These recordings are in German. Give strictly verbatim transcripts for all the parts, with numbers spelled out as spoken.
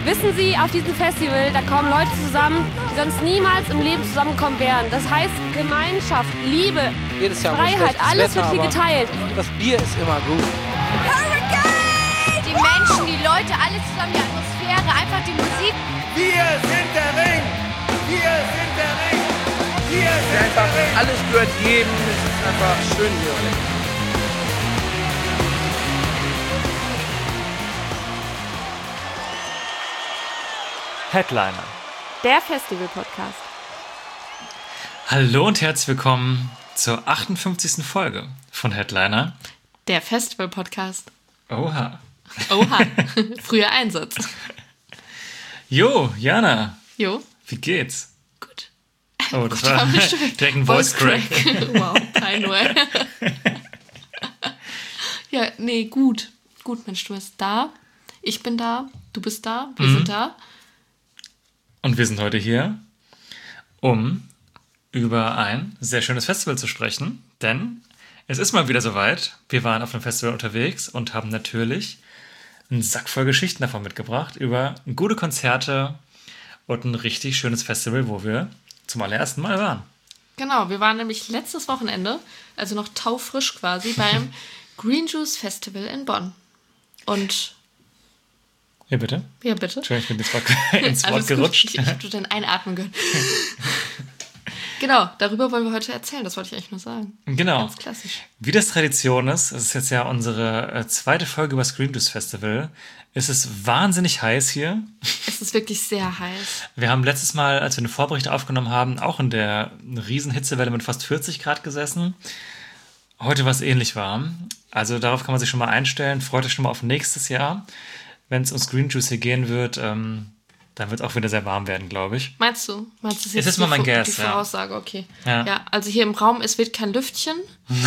Wissen Sie, auf diesem Festival, da kommen Leute zusammen, die sonst niemals im Leben zusammenkommen wären. Das heißt Gemeinschaft, Liebe, Jedes Jahr Freiheit, alles Wetter, wird hier geteilt. Das Bier ist immer gut. Hurricane! Die Menschen, die Leute, alles zusammen, die Atmosphäre, einfach die Musik. Wir sind der Ring! Wir sind der Ring! Wir sind Einfach der Ring! alles gehört jedem. Es ist einfach schön hier. Headliner. Der Festival-Podcast. Hallo und herzlich willkommen zur achtundfünfzigsten Folge von Headliner. Der Festival-Podcast. Oha. Oha. Früher Einsatz. Jo, Jana. Jo. Wie geht's? Gut. Oh, das Gut, war hab ich schon. direkt ein Voice Crack. Wow, peinlich. Ja, nee, gut. Gut, Mensch, du bist da. Ich bin da. Du bist da. Wir Mhm. sind da. Und wir sind heute hier, um über ein sehr schönes Festival zu sprechen. Denn es ist mal wieder soweit. Wir waren auf einem Festival unterwegs und haben natürlich einen Sack voll Geschichten davon mitgebracht über gute Konzerte und ein richtig schönes Festival, wo wir zum allerersten Mal waren. Genau, wir waren nämlich letztes Wochenende, also noch taufrisch quasi, beim Green Juice Festival in Bonn. Und, Ja, bitte? ja bitte. Entschuldigung, ich bin ins Wort, ins Wort Alles gerutscht. Gut. Ich, ich hab dir dein Einatmen gehört. Genau, darüber wollen wir heute erzählen, das wollte ich eigentlich nur sagen. Genau. Ganz klassisch. Wie das Tradition ist, es ist jetzt ja unsere äh, zweite Folge über das Green Juice Festival. Es ist wahnsinnig heiß hier. Es ist wirklich sehr heiß. Wir haben letztes Mal, als wir eine Vorbericht aufgenommen haben, auch in der riesen Hitzewelle mit fast vierzig Grad gesessen. Heute war es ähnlich warm. Also darauf kann man sich schon mal einstellen. Freut euch schon mal auf nächstes Jahr. Wenn es ums Green Juice hier gehen wird, ähm, dann wird es auch wieder sehr warm werden, glaube ich. Meinst du? Meinst du, das Es ist die, mal mein Vo- Guess, die ja. Voraussage? Okay. Ja. Ja. Also hier im Raum, es wird kein Lüftchen.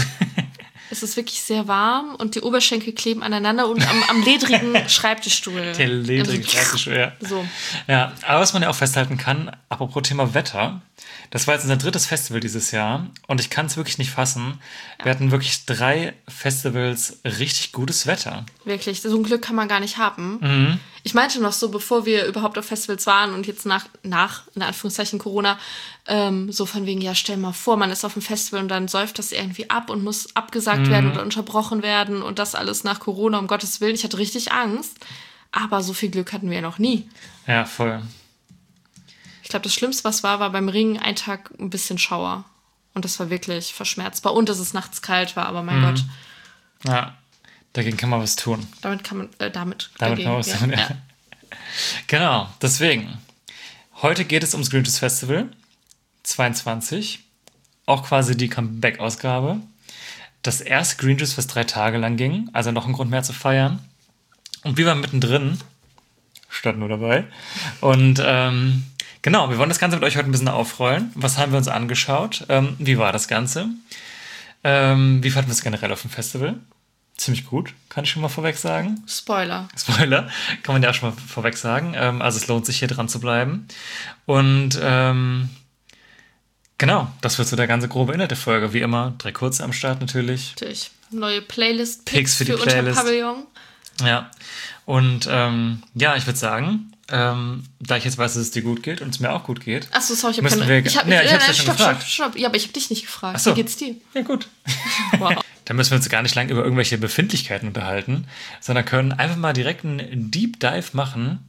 Es ist wirklich sehr warm und die Oberschenkel kleben aneinander und am, am ledrigen Schreibtischstuhl. Der ledrige Also, Schreibtisch, ja. So. Ja, aber was man ja auch festhalten kann, apropos Thema Wetter, das war jetzt unser drittes Festival dieses Jahr und ich kann es wirklich nicht fassen. Wir hatten wirklich drei Festivals richtig gutes Wetter. Wirklich, so ein Glück kann man gar nicht haben. Mhm. Ich meinte noch so, bevor wir überhaupt auf Festivals waren und jetzt nach, nach in Anführungszeichen Corona, ähm, so von wegen, ja, stell mal vor, man ist auf dem Festival und dann säuft das irgendwie ab und muss abgesagt Mhm. werden oder unterbrochen werden und das alles nach Corona, um Gottes Willen. Ich hatte richtig Angst, aber so viel Glück hatten wir ja noch nie. Ja, voll. Ich glaube, das Schlimmste, was war, war beim Ring ein Tag ein bisschen Schauer. Und das war wirklich verschmerzbar. Und dass es nachts kalt war, aber mein Mhm. Gott, Ja, dagegen kann man was tun. damit kann man, äh, damit, Damit dagegen, kann man was ja, tun, ja. ja. Genau, deswegen. Heute geht es ums Green Juice Festival zweiundzwanzig. Auch quasi die Comeback-Ausgabe. Das erste Green Juice, was drei Tage lang ging. Also noch ein Grund mehr zu feiern. Und wir waren mittendrin. Stand nur dabei. Und ähm, genau, wir wollen das Ganze mit euch heute ein bisschen aufrollen. Was haben wir uns angeschaut? Ähm, wie war das Ganze? Ähm, wie fanden wir es generell auf dem Festival? Ziemlich gut, kann ich schon mal vorweg sagen. Spoiler. Spoiler, kann man ja auch schon mal vorweg sagen. Ähm, also es lohnt sich, hier dran zu bleiben. Und ähm, genau, das wird so der ganze grobe Inhalt der Folge. Wie immer, drei kurze am Start natürlich. Natürlich. Neue Playlist, Picks für die für Playlist. Unterpavillon. Ja, und ähm, ja, ich würde sagen, ähm, da ich jetzt weiß, dass es dir gut geht und es mir auch gut geht. Achso, sorry, ich habe Müssen keine... wir- ich hab, Ja, ich äh, hab's ja nein, schon stopp, gefragt. stopp, stopp. Ja, aber ich habe dich nicht gefragt. Ach so. Wie geht's dir? Ja, gut. Wow. Da müssen wir uns gar nicht lange über irgendwelche Befindlichkeiten unterhalten, sondern können einfach mal direkt einen Deep Dive machen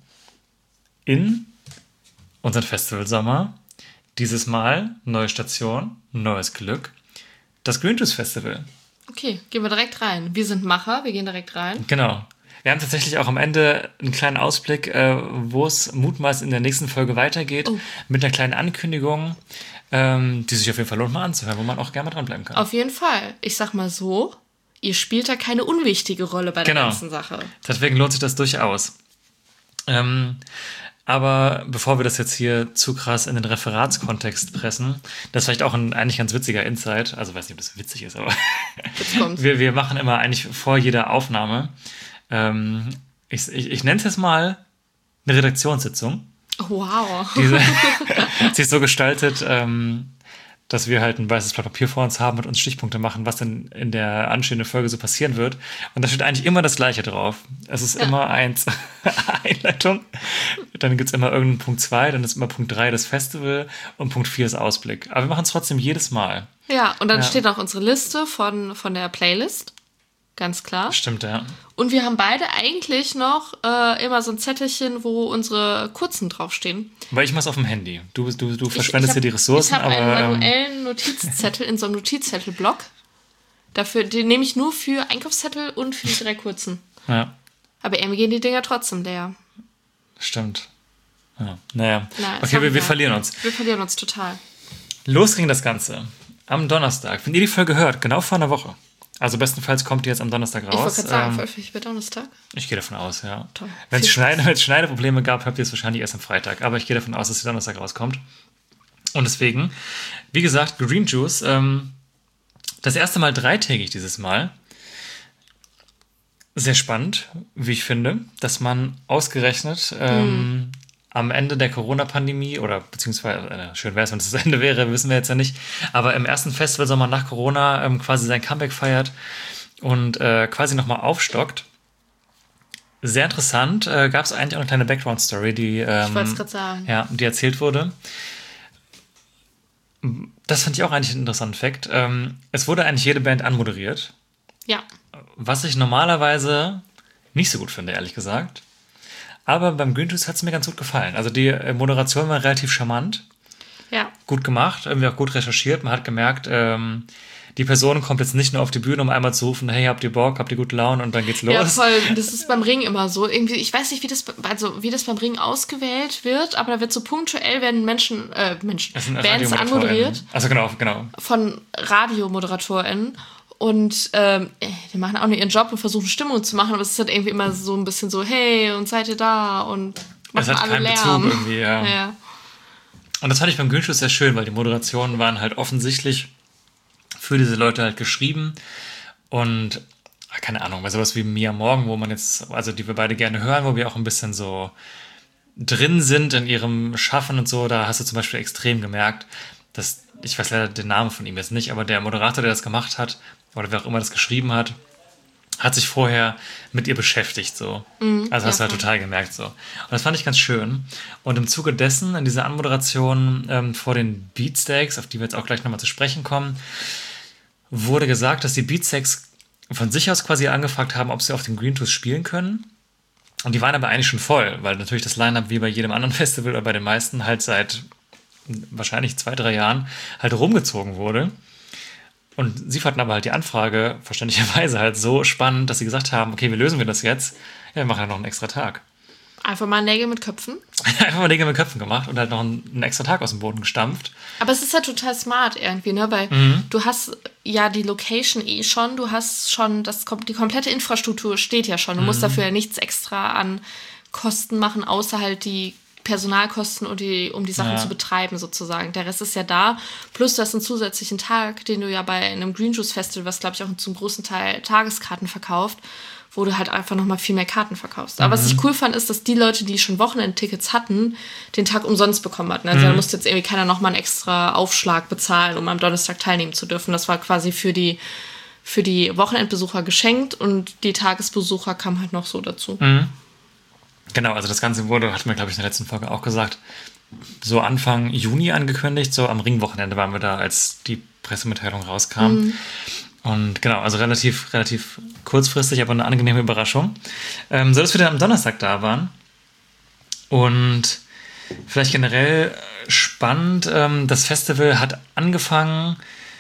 in unseren Festivalsommer. Dieses Mal neue Station, neues Glück, das Green Juice Festival. Okay, gehen wir direkt rein. Wir sind Macher, wir gehen direkt rein. Genau. Wir haben tatsächlich auch am Ende einen kleinen Ausblick, äh, wo es mutmaßlich in der nächsten Folge weitergeht, Oh. mit einer kleinen Ankündigung, ähm, die sich auf jeden Fall lohnt, mal anzuhören, wo man auch gerne mal dranbleiben kann. Auf jeden Fall. Ich sag mal so, ihr spielt da keine unwichtige Rolle bei der Genau. ganzen Sache. Deswegen lohnt sich das durchaus. Ähm, aber bevor wir das jetzt hier zu krass in den Referatskontext pressen, das ist vielleicht auch ein eigentlich ganz witziger Insight, also weiß nicht, ob das witzig ist, aber Jetzt kommt's. wir, wir machen immer eigentlich vor jeder Aufnahme, ähm, ich, ich, ich nenne es jetzt mal eine Redaktionssitzung. Wow. Diese, sie ist so gestaltet, ähm, dass wir halt ein weißes Blatt Papier vor uns haben und uns Stichpunkte machen, was dann in der anstehenden Folge so passieren wird. Und da steht eigentlich immer das Gleiche drauf. Es ist ja. immer eins Einleitung, dann gibt es immer irgendeinen Punkt zwei, dann ist immer Punkt drei das Festival und Punkt vier ist Ausblick. Aber wir machen es trotzdem jedes Mal. Ja, und dann ja. steht auch unsere Liste von, von der Playlist. Ganz klar. Stimmt, ja. Und wir haben beide eigentlich noch äh, immer so ein Zettelchen, wo unsere kurzen draufstehen. Weil ich mach's auf dem Handy. Du, du, du verschwendest ich, ich dir die Ressourcen. Ich habe aber, einen manuellen Notizzettel in so einem Notizzettelblock. Dafür, den nehme ich nur für Einkaufszettel und für die drei kurzen. Ja. Aber irgendwie gehen die Dinger trotzdem leer. Stimmt. Ja. Naja. Na, okay, wir, wir verlieren uns. Wir verlieren uns total. Los ging das Ganze. Am Donnerstag. Wenn ihr die Folge hört, genau vor einer Woche. Also bestenfalls kommt die jetzt am Donnerstag raus. Ich wollte gerade sagen, ähm, veröffentlicht wird Donnerstag. Ich gehe davon aus, ja. Toll. Wenn es Schneide, Schneideprobleme gab, habt ihr es wahrscheinlich erst am Freitag. Aber ich gehe davon aus, dass die Donnerstag rauskommt. Und deswegen, wie gesagt, Green Juice, ähm, das erste Mal dreitägig dieses Mal. Sehr spannend, wie ich finde, dass man ausgerechnet ähm, mm. am Ende der Corona-Pandemie oder beziehungsweise, äh, schön wäre es, wenn es das Ende wäre, wissen wir jetzt ja nicht, aber im ersten Festival soll man nach Corona ähm, quasi sein Comeback feiert und äh, quasi nochmal aufstockt. Sehr interessant. Äh, gab es eigentlich auch eine kleine Background-Story, die, ähm, ich wollte es gerade sagen. Ja, die erzählt wurde. Das fand ich auch eigentlich einen interessanten Fakt. Ähm, es wurde eigentlich jede Band anmoderiert. Ja. Was ich normalerweise nicht so gut finde, ehrlich gesagt. Aber beim Green Juice hat es mir ganz gut gefallen. Also die Moderation war relativ charmant. Ja. Gut gemacht, irgendwie auch gut recherchiert. Man hat gemerkt, ähm, die Person kommt jetzt nicht nur auf die Bühne, um einmal zu rufen, hey, habt ihr Bock, habt ihr gute Laune und dann geht's los. Ja, voll. Das ist beim Ring immer so. Irgendwie, ich weiß nicht, wie das, also wie das beim Ring ausgewählt wird, aber da wird so punktuell werden Menschen, äh, Menschen, Bands anmoderiert. Also genau, genau. Von RadiomoderatorInnen. Und ähm, die machen auch nur ihren Job und versuchen Stimmung zu machen, aber es ist halt irgendwie immer so ein bisschen so, hey, und seid ihr da? Und machen es hat alle keinen Lärm. Bezug irgendwie, ja. ja. Und das fand ich beim Green Juice sehr schön, weil die Moderationen waren halt offensichtlich für diese Leute halt geschrieben. Und, keine Ahnung, bei sowas wie Mia Morgan, wo man jetzt, also die wir beide gerne hören, wo wir auch ein bisschen so drin sind in ihrem Schaffen und so, da hast du zum Beispiel extrem gemerkt, dass, ich weiß leider den Namen von ihm jetzt nicht, aber der Moderator, der das gemacht hat, oder wer auch immer das geschrieben hat, hat sich vorher mit ihr beschäftigt, so. Mm, also hast ja, du halt total gemerkt, so. Und das fand ich ganz schön. Und im Zuge dessen, in dieser Anmoderation ähm, vor den Beatsteaks, auf die wir jetzt auch gleich nochmal zu sprechen kommen, wurde gesagt, dass die Beatsteaks von sich aus quasi angefragt haben, ob sie auf den Green Juice spielen können. Und die waren aber eigentlich schon voll, weil natürlich das Line-Up wie bei jedem anderen Festival oder bei den meisten halt seit wahrscheinlich zwei, drei Jahren halt rumgezogen wurde. Und sie fanden aber halt die Anfrage verständlicherweise halt so spannend, dass sie gesagt haben, okay, wie lösen wir das jetzt? Ja, wir machen ja noch einen extra Tag. Einfach mal Nägel mit Köpfen. Einfach mal Nägel mit Köpfen gemacht und halt noch einen, einen extra Tag aus dem Boden gestampft. Aber es ist ja total smart irgendwie, ne? Weil mhm. du hast ja die Location eh schon, du hast schon, das, die komplette Infrastruktur steht ja schon. Du mhm. musst dafür ja nichts extra an Kosten machen, außer halt die Personalkosten, um die, um die Sachen ja. zu betreiben sozusagen. Der Rest ist ja da. Plus du hast einen zusätzlichen Tag, den du ja bei einem Green Juice Festival, was glaube ich auch zum großen Teil Tageskarten verkauft, wo du halt einfach nochmal viel mehr Karten verkaufst. Aber mhm. was ich cool fand, ist, dass die Leute, die schon Wochenendtickets hatten, den Tag umsonst bekommen hatten. Also mhm. da musste jetzt irgendwie keiner nochmal einen extra Aufschlag bezahlen, um am Donnerstag teilnehmen zu dürfen. Das war quasi für die, für die Wochenendbesucher geschenkt und die Tagesbesucher kamen halt noch so dazu. Mhm. Genau, also das Ganze wurde, hatten wir, glaube ich, in der letzten Folge auch gesagt, so Anfang Juni angekündigt. So am Ringwochenende waren wir da, als die Pressemitteilung rauskam. Mhm. Und genau, also relativ, relativ kurzfristig, aber eine angenehme Überraschung. Ähm, so, dass wir dann am Donnerstag da waren. Und vielleicht generell spannend, ähm, das Festival hat angefangen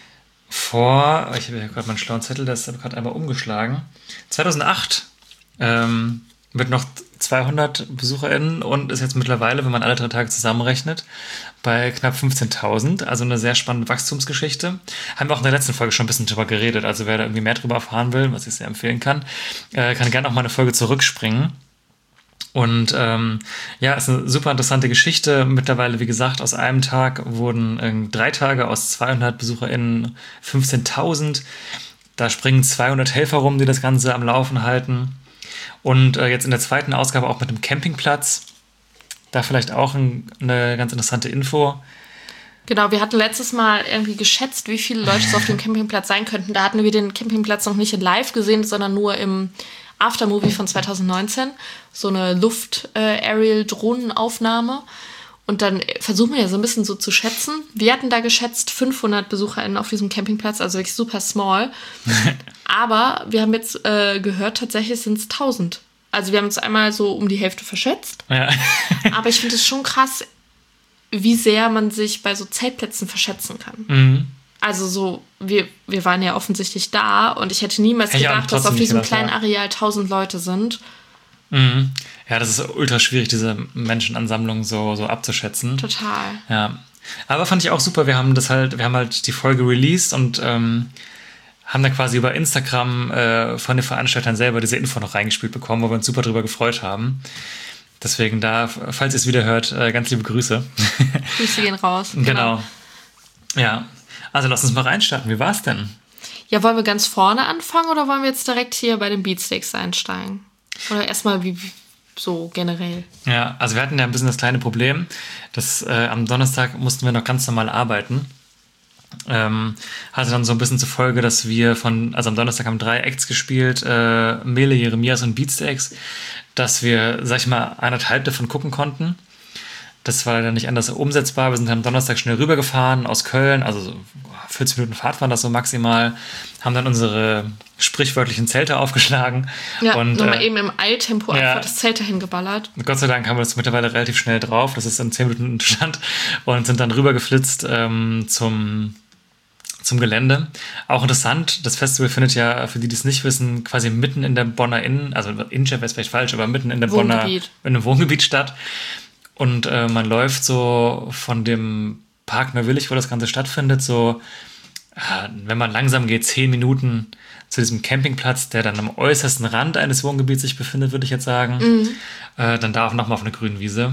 vor, ich habe hier gerade meinen schlauen Zettel, der ist gerade einmal umgeschlagen, zweitausendacht ähm, mit noch zweihundert BesucherInnen und ist jetzt mittlerweile, wenn man alle drei Tage zusammenrechnet, bei knapp fünfzehntausend. Also eine sehr spannende Wachstumsgeschichte. Haben wir auch in der letzten Folge schon ein bisschen drüber geredet. Also wer da irgendwie mehr drüber erfahren will, was ich sehr empfehlen kann, äh, kann gerne auch mal eine Folge zurückspringen. Und ähm, ja, ist eine super interessante Geschichte. Mittlerweile, wie gesagt, aus einem Tag wurden äh, drei Tage aus zweihundert BesucherInnen fünfzehntausend. Da springen zweihundert Helfer rum, die das Ganze am Laufen halten. Und äh, jetzt in der zweiten Ausgabe auch mit dem Campingplatz. Da vielleicht auch ein, eine ganz interessante Info. Genau, wir hatten letztes Mal irgendwie geschätzt, wie viele Leute es auf dem Campingplatz sein könnten. Da hatten wir den Campingplatz noch nicht in live gesehen, sondern nur im Aftermovie von zwanzig neunzehn. So eine Luft-Aerial-Drohnenaufnahme. Und dann versuchen wir ja so ein bisschen so zu schätzen. Wir hatten da geschätzt fünfhundert BesucherInnen auf diesem Campingplatz, also wirklich super small. Aber wir haben jetzt äh, gehört, tatsächlich sind es tausend. Also wir haben uns einmal so um die Hälfte verschätzt. Ja. Aber ich finde es schon krass, wie sehr man sich bei so Zeltplätzen verschätzen kann. Mhm. Also so, wir, wir waren ja offensichtlich da und ich hätte niemals Hätte ich auch gedacht, dass trotzdem auf nicht diesem gedacht, kleinen ja. Areal tausend Leute sind. Mhm. Ja, das ist ultra schwierig, diese Menschenansammlung so, so abzuschätzen. Total. Ja. Aber fand ich auch super, wir haben das halt, wir haben halt die Folge released und ähm, haben dann quasi über Instagram äh, von den Veranstaltern selber diese Info noch reingespielt bekommen, wo wir uns super drüber gefreut haben. Deswegen da, falls ihr es wieder hört, äh, ganz liebe Grüße. Grüße gehen raus. Genau. Genau. Ja. Also lass uns mal reinstarten. Wie war es denn? Ja, wollen wir ganz vorne anfangen oder wollen wir jetzt direkt hier bei den Beatsteaks einsteigen? Oder erstmal wie wie so generell? Ja, also wir hatten ja ein bisschen das kleine Problem, dass äh, am Donnerstag mussten wir noch ganz normal arbeiten. Ähm, hatte dann so ein bisschen zur Folge, dass wir von, also am Donnerstag haben drei Acts gespielt, äh, Mele, Jeremias und Beatsteaks, dass wir, sag ich mal, eineinhalb davon gucken konnten. Das war dann nicht anders umsetzbar. Wir sind dann am Donnerstag schnell rübergefahren aus Köln, also so vierzig Minuten Fahrt waren das so maximal, haben dann unsere sprichwörtlichen Zelte aufgeschlagen. Ja, und nochmal äh, eben im Eiltempo ja. einfach das Zelt dahin geballert. Gott sei Dank haben wir das mittlerweile relativ schnell drauf. Das ist in zehn Minuten Stand und sind dann rübergeflitzt ähm, zum, zum Gelände. Auch interessant, das Festival findet ja, für die, die es nicht wissen, quasi mitten in der Bonner Innen, also Innenstadt wäre vielleicht falsch, aber mitten in der Bonner, in einem Wohngebiet statt. Und äh, man läuft so von dem Park Neuwillig, wo das Ganze stattfindet, so, äh, wenn man langsam geht, zehn Minuten zu diesem Campingplatz, der dann am äußersten Rand eines Wohngebiets sich befindet, würde ich jetzt sagen. Mhm. Äh, dann da auch nochmal auf einer grünen Wiese.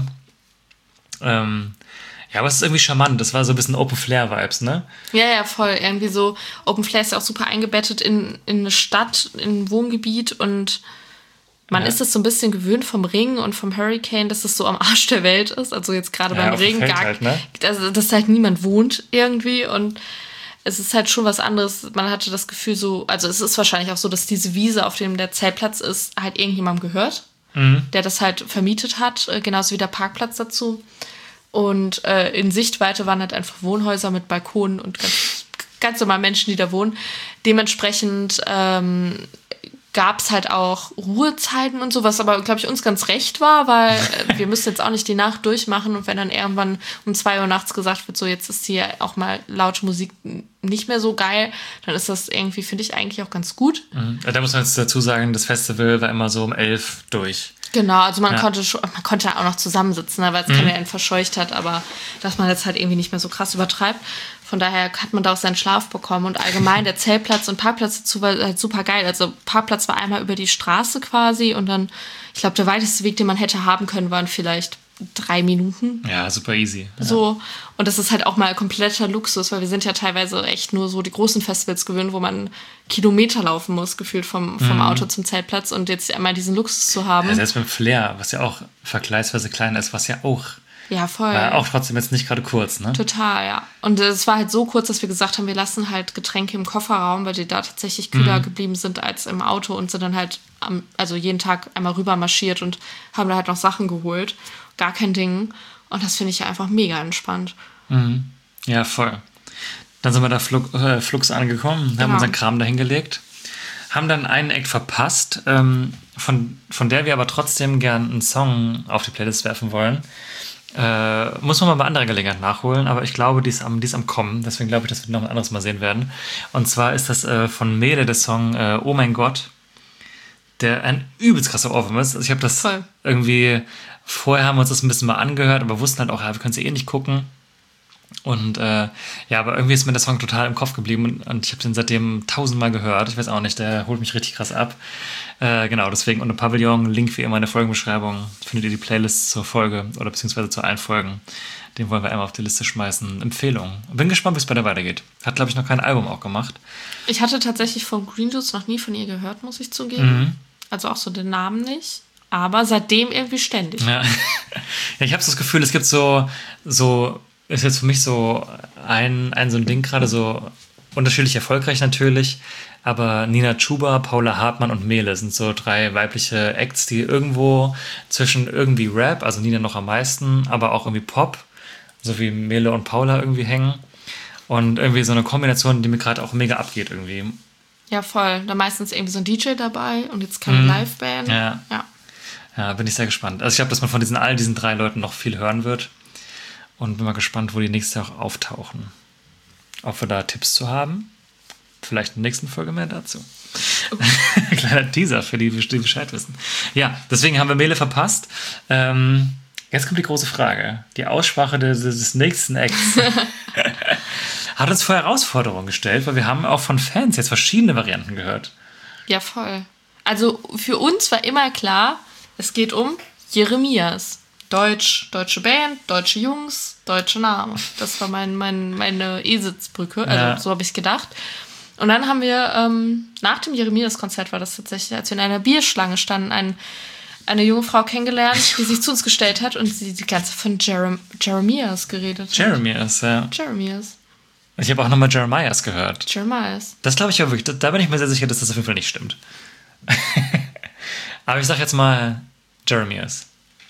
Ähm, ja, aber es ist irgendwie charmant. Das war so ein bisschen Open-Flair-Vibes, ne? Ja, ja, voll. Irgendwie so, Open Flair ist ja auch super eingebettet in, in eine Stadt, in ein Wohngebiet und man ja. ist es so ein bisschen gewöhnt vom Ring und vom Hurricane, dass es so am Arsch der Welt ist. Also jetzt gerade ja, beim Ring, gar, halt, ne? also, dass halt niemand wohnt irgendwie und es ist halt schon was anderes. Man hatte das Gefühl so, also es ist wahrscheinlich auch so, dass diese Wiese, auf dem der Zeltplatz ist, halt irgendjemandem gehört, mhm. der das halt vermietet hat, genauso wie der Parkplatz dazu. Und äh, in Sichtweite waren halt einfach Wohnhäuser mit Balkonen und ganz, ganz normal Menschen, die da wohnen. Dementsprechend ähm, gab es halt auch Ruhezeiten und so, was aber, glaube ich, uns ganz recht war, weil äh, wir müssen jetzt auch nicht die Nacht durchmachen und wenn dann irgendwann um zwei Uhr nachts gesagt wird, so jetzt ist hier auch mal laute Musik nicht mehr so geil, dann ist das irgendwie, finde ich, eigentlich auch ganz gut. Mhm. Da muss man jetzt dazu sagen, das Festival war immer so um elf durch. Genau, also man ja. konnte schon, man konnte auch noch zusammensitzen, weil es mhm. keiner einen verscheucht hat, aber dass man jetzt halt irgendwie nicht mehr so krass übertreibt. Von daher hat man da auch seinen Schlaf bekommen und allgemein der Zeltplatz und Parkplatz dazu war halt super geil. Also Parkplatz war einmal über die Straße quasi und dann, ich glaube, der weiteste Weg, den man hätte haben können, waren vielleicht drei Minuten. Ja, super easy. Ja. So, und das ist halt auch mal kompletter Luxus, weil wir sind ja teilweise echt nur so die großen Festivals gewöhnt, wo man Kilometer laufen muss, gefühlt vom, vom mhm. Auto zum Zeltplatz und jetzt einmal diesen Luxus zu haben. Ja, selbst mit Flair, was ja auch vergleichsweise klein ist, was ja auch Ja, voll. War auch trotzdem jetzt nicht gerade kurz, ne? Total, ja. Und es war halt so kurz, dass wir gesagt haben, wir lassen halt Getränke im Kofferraum, weil die da tatsächlich kühler mhm. geblieben sind als im Auto und sind dann halt am, also jeden Tag einmal rüber marschiert und haben da halt noch Sachen geholt. Gar kein Ding. Und das finde ich ja einfach mega entspannt. Mhm. Ja, voll. Dann sind wir da flug, äh, flugs angekommen, genau. haben unseren Kram dahingelegt, haben dann einen Act verpasst, ähm, von, von der wir aber trotzdem gern einen Song auf die Playlist werfen wollen. Äh, muss man mal bei anderer Gelegenheit nachholen, aber ich glaube, die ist am, die ist am Kommen. Deswegen glaube ich, dass wir noch ein anderes Mal sehen werden. Und zwar ist das äh, von Mele der Song äh, Oh mein Gott, der ein übelst krasser Ohrwurm ist. Also ich habe das Voll. irgendwie, vorher haben wir uns das ein bisschen mal angehört, aber wussten halt auch, ja, wir können es eh nicht gucken. Und äh, ja, aber irgendwie ist mir der Song total im Kopf geblieben und, und ich habe den seitdem tausendmal gehört. Ich weiß auch nicht, der holt mich richtig krass ab. Äh, genau, deswegen unter Pavillon, Link wie immer in der Folgenbeschreibung, findet ihr die Playlist zur Folge oder beziehungsweise zu allen Folgen. Den wollen wir einmal auf die Liste schmeißen. Empfehlung. Bin gespannt, wie es bei der weitergeht. Hat, glaube ich, noch kein Album auch gemacht. Ich hatte tatsächlich von Green Juice noch nie von ihr gehört, muss ich zugeben. Mhm. Also auch so den Namen nicht. Aber seitdem irgendwie ständig. Ja, ja ich habe so das Gefühl, es gibt so, so ist jetzt für mich so ein, ein so ein Ding gerade so unterschiedlich erfolgreich natürlich, aber Nina Chuba, Paula Hartmann und Mele sind so drei weibliche Acts, die irgendwo zwischen irgendwie Rap, also Nina noch am meisten, aber auch irgendwie Pop, so wie Mele und Paula irgendwie hängen und irgendwie so eine Kombination, die mir gerade auch mega abgeht irgendwie. Ja, voll. Da meistens irgendwie so ein D J dabei und jetzt keine Mhm. Liveband. Ja. ja. Ja, bin ich sehr gespannt. Also ich glaube, dass man von diesen all diesen drei Leuten noch viel hören wird und bin mal gespannt, wo die nächste auch auftauchen. Ob wir da Tipps zu haben. Vielleicht in der nächsten Folge mehr dazu. Kleiner Teaser für die, die Bescheid wissen. Ja, deswegen haben wir Mele verpasst. Ähm, jetzt kommt die große Frage. Die Aussprache des, des nächsten Acts hat uns vor Herausforderungen gestellt, weil wir haben auch von Fans jetzt verschiedene Varianten gehört. Ja, voll. Also für uns war immer klar, es geht um Jeremias. Deutsch, deutsche Band, deutsche Jungs, deutsche Name. Das war mein, mein, meine Eselsbrücke, also Ja. so habe ich gedacht. Und dann haben wir, ähm, nach dem Jeremias-Konzert war das tatsächlich, als wir in einer Bierschlange standen, ein, eine junge Frau kennengelernt, die sich zu uns gestellt hat und sie die ganze Zeit von Jerem, Jeremias geredet hat. Jeremias, ja. Jeremias. Ich habe auch nochmal Jeremias gehört. Jeremias. Das glaube ich ja wirklich, da, da bin ich mir sehr sicher, dass das auf jeden Fall nicht stimmt. Aber ich sage jetzt mal Jeremias.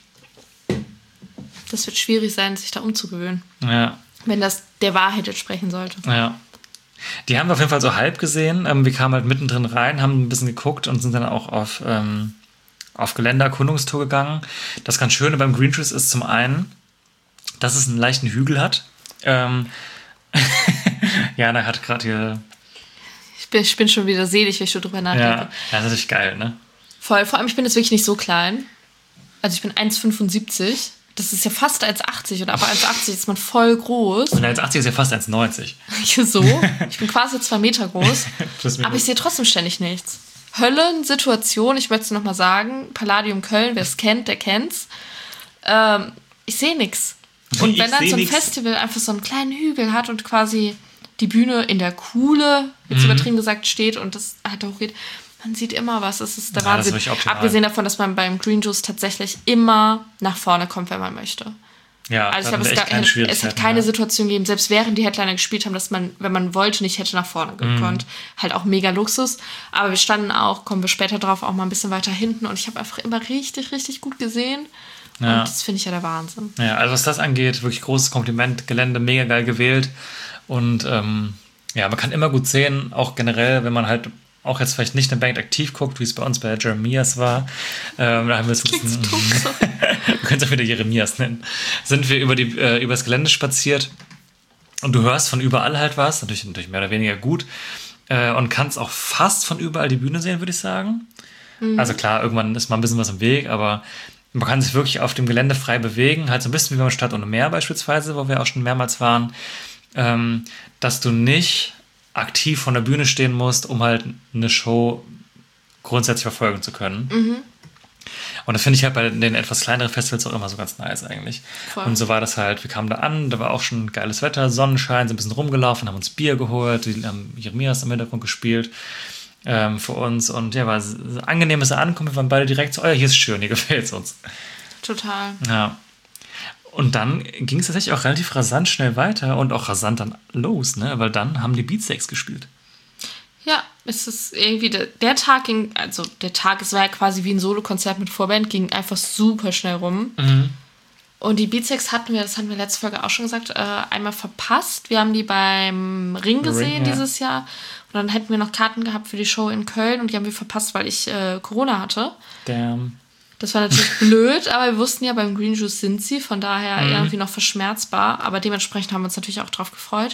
Das wird schwierig sein, sich da umzugewöhnen, Ja, wenn das der Wahrheit entsprechen sollte. ja. Die haben wir auf jeden Fall so halb gesehen. Ähm, wir kamen halt mittendrin rein, haben ein bisschen geguckt und sind dann auch auf, ähm, auf Geländeerkundungstour gegangen. Das ganz Schöne beim Green Trees ist zum einen, dass es einen leichten Hügel hat. Ähm, Jana hat gerade hier... Ich bin, ich bin schon wieder selig, wenn ich schon drüber nachdenke. Ja, das ist natürlich geil, ne? Voll, vor allem, ich bin jetzt wirklich nicht so klein. Also ich bin eins Komma fünfundsiebzig. Das ist ja fast eins Komma achtzig und ab eins Komma achtzig ist man voll groß. Und eins Komma achtzig ist ja fast eins Komma neunzig. So, ich bin quasi zwei Meter groß. Plus Aber ich sehe trotzdem ständig nichts. Höllensituation, ich möchte es nochmal sagen. Palladium Köln, wer es kennt, der kennt's. Ähm, ich sehe nichts. Und Ich wenn dann seh so ein nix. Festival einfach so einen kleinen Hügel hat und quasi die Bühne in der Kuhle, jetzt Mhm. übertrieben gesagt, steht und das halt hochgeht, man sieht immer was. Das ist der Ja, das ist Wahnsinn. wirklich optimal. Abgesehen davon, dass man beim Green Juice tatsächlich immer nach vorne kommt, wenn man möchte. Ja, Also ich da glaube, haben wir es, echt gab- keine es hat Schwierigkeiten, keine ja. Situation gegeben, selbst während die Headliner gespielt haben, dass man, wenn man wollte, nicht hätte nach vorne Mhm. gekonnt. Halt auch mega Luxus. Aber wir standen auch, kommen wir später drauf, auch mal ein bisschen weiter hinten. Und ich habe einfach immer richtig, richtig gut gesehen. Ja. Und das finde ich ja der Wahnsinn. Ja, also was das angeht, wirklich großes Kompliment. Gelände mega geil gewählt. Und ähm, ja, man kann immer gut sehen, auch generell, wenn man halt auch jetzt vielleicht nicht eine Band aktiv guckt, wie es bei uns bei Jeremias war. Ähm, da haben wir es ein bisschen, wir können es auch wieder Jeremias nennen. Sind wir über, die, äh, über das Gelände spaziert und du hörst von überall halt was, natürlich, natürlich mehr oder weniger gut, äh, und kannst auch fast von überall die Bühne sehen, würde ich sagen. Also klar, irgendwann ist mal ein bisschen was im Weg, aber man kann sich wirklich auf dem Gelände frei bewegen, halt so ein bisschen wie beim Stadt ohne Meer beispielsweise, wo wir auch schon mehrmals waren, ähm, dass du nicht aktiv von der Bühne stehen musst, um halt eine Show grundsätzlich verfolgen zu können. Und das finde ich halt bei den etwas kleineren Festivals auch immer so ganz nice eigentlich. Voll. Und so war das halt, wir kamen da an, da war auch schon geiles Wetter, Sonnenschein, sind ein bisschen rumgelaufen, haben uns Bier geholt, die haben Jeremias im Hintergrund gespielt ähm, für uns und ja, war ein angenehmes Ankommen, wir waren beide direkt so, oh ja, hier ist schön, hier gefällt es uns. Total. Ja. Und dann ging es tatsächlich auch relativ rasant schnell weiter und auch rasant dann los, ne? Weil dann haben die Beatsteaks gespielt. Ja, es ist irgendwie, der, der Tag ging, also der Tag, es war ja quasi wie ein Solokonzert mit Vorband, ging einfach super schnell rum. Und die Beatsteaks hatten wir, das hatten wir letzte Folge auch schon gesagt, äh, einmal verpasst. Wir haben die beim Ring gesehen Ring, ja. dieses Jahr. Und dann hätten wir noch Karten gehabt für die Show in Köln und die haben wir verpasst, weil ich äh, Corona hatte. Damn. Das war natürlich blöd, aber wir wussten ja, beim Green Juice sind sie, von daher Mhm. irgendwie noch verschmerzbar. Aber dementsprechend haben wir uns natürlich auch drauf gefreut.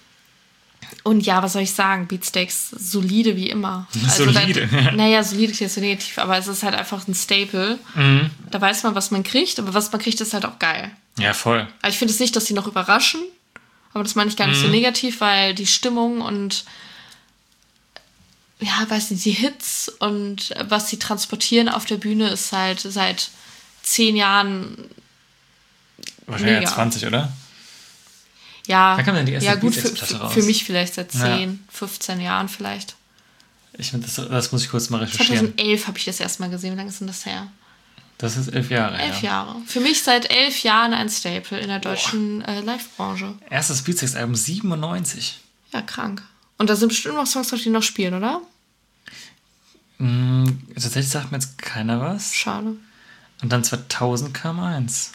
Und ja, was soll ich sagen? Beatsteaks, solide wie immer. Solide, Da, ja. naja, solide ist jetzt so negativ, aber es ist halt einfach ein Staple. Mhm. Da weiß man, was man kriegt, aber was man kriegt, ist halt auch geil. Ja, voll. Also ich finde es nicht, dass sie noch überraschen, aber das meine ich gar nicht Mhm. so negativ, weil die Stimmung und ja, weiß nicht, die Hits und was sie transportieren auf der Bühne ist halt seit zehn Jahren Wahrscheinlich ja Mega. zwanzig, oder? ja, Wann kam denn die erste ja gut, für, Beatsteaks-Platte für, raus? für mich vielleicht seit Ja. zehn, fünfzehn Jahren vielleicht. Ich finde, das, das muss ich kurz mal recherchieren. zweitausendelf habe ich das erstmal gesehen. Wie lange ist denn das her? Das ist elf Jahre, Elf ja. Jahre. Für mich seit elf Jahren ein Staple in der deutschen äh, Live-Branche. Erstes Beatsex-Album siebenundneunzig. Ja, krank. Und da sind bestimmt noch Songs drauf, die noch spielen, oder? Mm, tatsächlich sagt mir jetzt keiner was. Schade. Und dann zweitausend kam eins.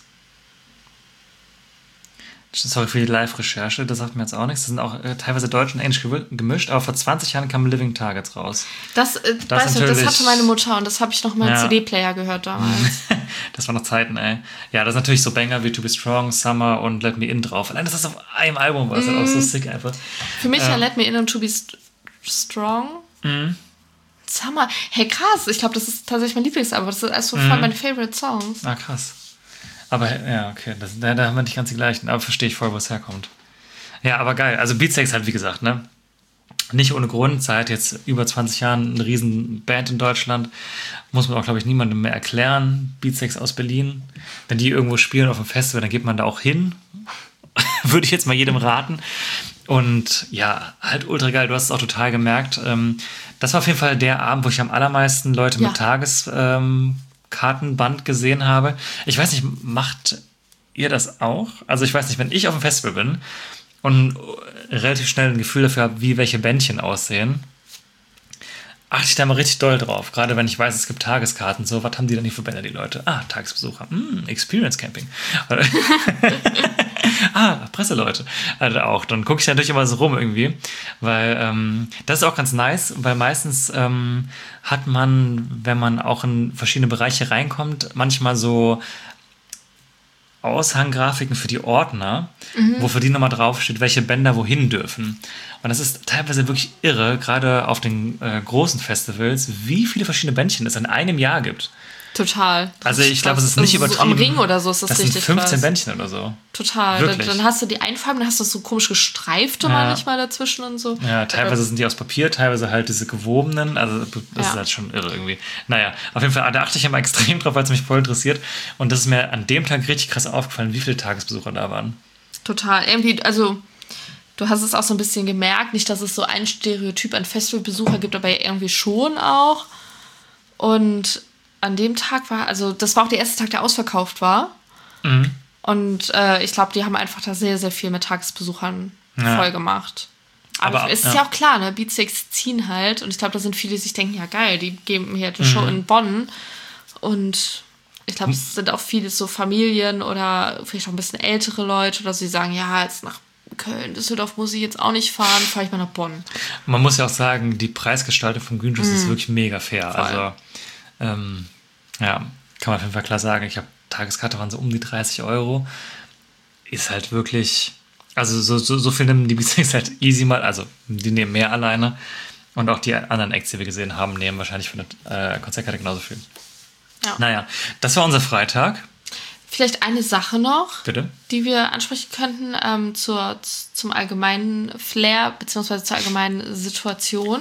Sorry für die Live-Recherche, das sagt mir jetzt auch nichts. Das sind auch äh, teilweise Deutsch und Englisch gemischt, aber vor zwanzig Jahren kam Living Targets raus. Das, äh, Das weißt du, das natürlich- hatte meine Mutter und das habe ich noch mal im Ja. C D-Player gehört damals. Das waren noch Zeiten, ey. Ja, das ist natürlich so Banger wie To Be Strong, Summer und Let Me In drauf. Allein, dass das auf einem Album war, ist halt auch so sick einfach. Für mich ja Ähm. Let Me In und To Be St- Strong. Mhm. Summer. Hey, krass. Ich glaube, das ist tatsächlich mein Lieblingsalbum. Das ist also voll meine Favorite Songs. Ah, krass. Aber ja, okay, das, da, da haben wir nicht ganz die gleichen, aber verstehe ich voll, wo es herkommt. Ja, aber geil. Also Beatsex halt, wie gesagt, ne? Nicht ohne Grund, seit jetzt über zwanzig Jahren eine riesen Band in Deutschland. Muss man auch, glaube ich, niemandem mehr erklären. Beatsex aus Berlin. Wenn die irgendwo spielen auf einem Festival, dann geht man da auch hin. Würde ich jetzt mal jedem raten. Und ja, halt ultra geil. Du hast es auch total gemerkt. Ähm, das war auf jeden Fall der Abend, wo ich am allermeisten Leute Ja. mit Tageskartenband gesehen habe. Ich weiß nicht, macht ihr das auch? Also ich weiß nicht, wenn ich auf dem Festival bin und relativ schnell ein Gefühl dafür habe, wie welche Bändchen aussehen, achte ich da mal richtig doll drauf. Gerade wenn ich weiß, es gibt Tageskarten. So, was haben die denn hier für Bänder, die Leute? Ah, Tagesbesucher. Hm, Experience Camping. Ah, Presseleute. Also auch. Dann gucke ich natürlich immer so rum irgendwie. Weil ähm, das ist auch ganz nice, weil meistens ähm, hat man, wenn man auch in verschiedene Bereiche reinkommt, manchmal so Aushanggrafiken für die Ordner, mhm. wo für die nochmal draufsteht, welche Bänder wohin dürfen. Und das ist teilweise wirklich irre, gerade auf den äh, großen Festivals, wie viele verschiedene Bändchen es in einem Jahr gibt. Total. Also ich glaube, es ist nicht also übertrieben. So am Ring oder so ist das, das richtig sind fünfzehn krass. Bändchen oder so. Total. Dann, Wirklich. dann hast du die Einfarben, dann hast du so komisch gestreifte Ja. manchmal dazwischen und so. Ja, teilweise sind die aus Papier, teilweise halt diese gewobenen. Also das Ja. ist halt schon irre irgendwie. Naja, auf jeden Fall, da achte ich immer extrem drauf, weil es mich voll interessiert. Und das ist mir an dem Tag richtig krass aufgefallen, wie viele Tagesbesucher da waren. Total. Irgendwie, also du hast es auch so ein bisschen gemerkt, nicht, dass es so ein Stereotyp an Festivalbesucher gibt, aber irgendwie schon auch. Und an dem Tag war, also das war auch der erste Tag, der ausverkauft war. Mhm. Und äh, ich glaube, die haben einfach da sehr, sehr viel mit Tagesbesuchern Ja. voll gemacht. Aber, Aber, es ist ja. ja auch klar, ne? Beatsex ziehen halt. Und ich glaube, da sind viele, die sich denken, ja geil, die geben hier eine Show Mhm. in Bonn. Und ich glaube, es sind auch viele so Familien oder vielleicht auch ein bisschen ältere Leute oder so, die sagen, ja, jetzt nach Köln, Düsseldorf muss ich jetzt auch nicht fahren, fahre ich mal nach Bonn. Man muss ja auch sagen, die Preisgestaltung von Green Juice Mhm. ist wirklich mega fair. Voll. Also, ähm, ja, kann man auf jeden Fall klar sagen. Ich habe Tageskarte, waren so um die dreißig Euro. Ist halt wirklich, also so, so, so viel nehmen die Beatsex halt easy mal, also die nehmen mehr alleine. Und auch die anderen Acts, die wir gesehen haben, nehmen wahrscheinlich für eine äh, Konzertkarte genauso viel. Ja. Naja, das war unser Freitag. Vielleicht eine Sache noch, Bitte? die wir ansprechen könnten ähm, zur, zum allgemeinen Flair bzw. zur allgemeinen Situation.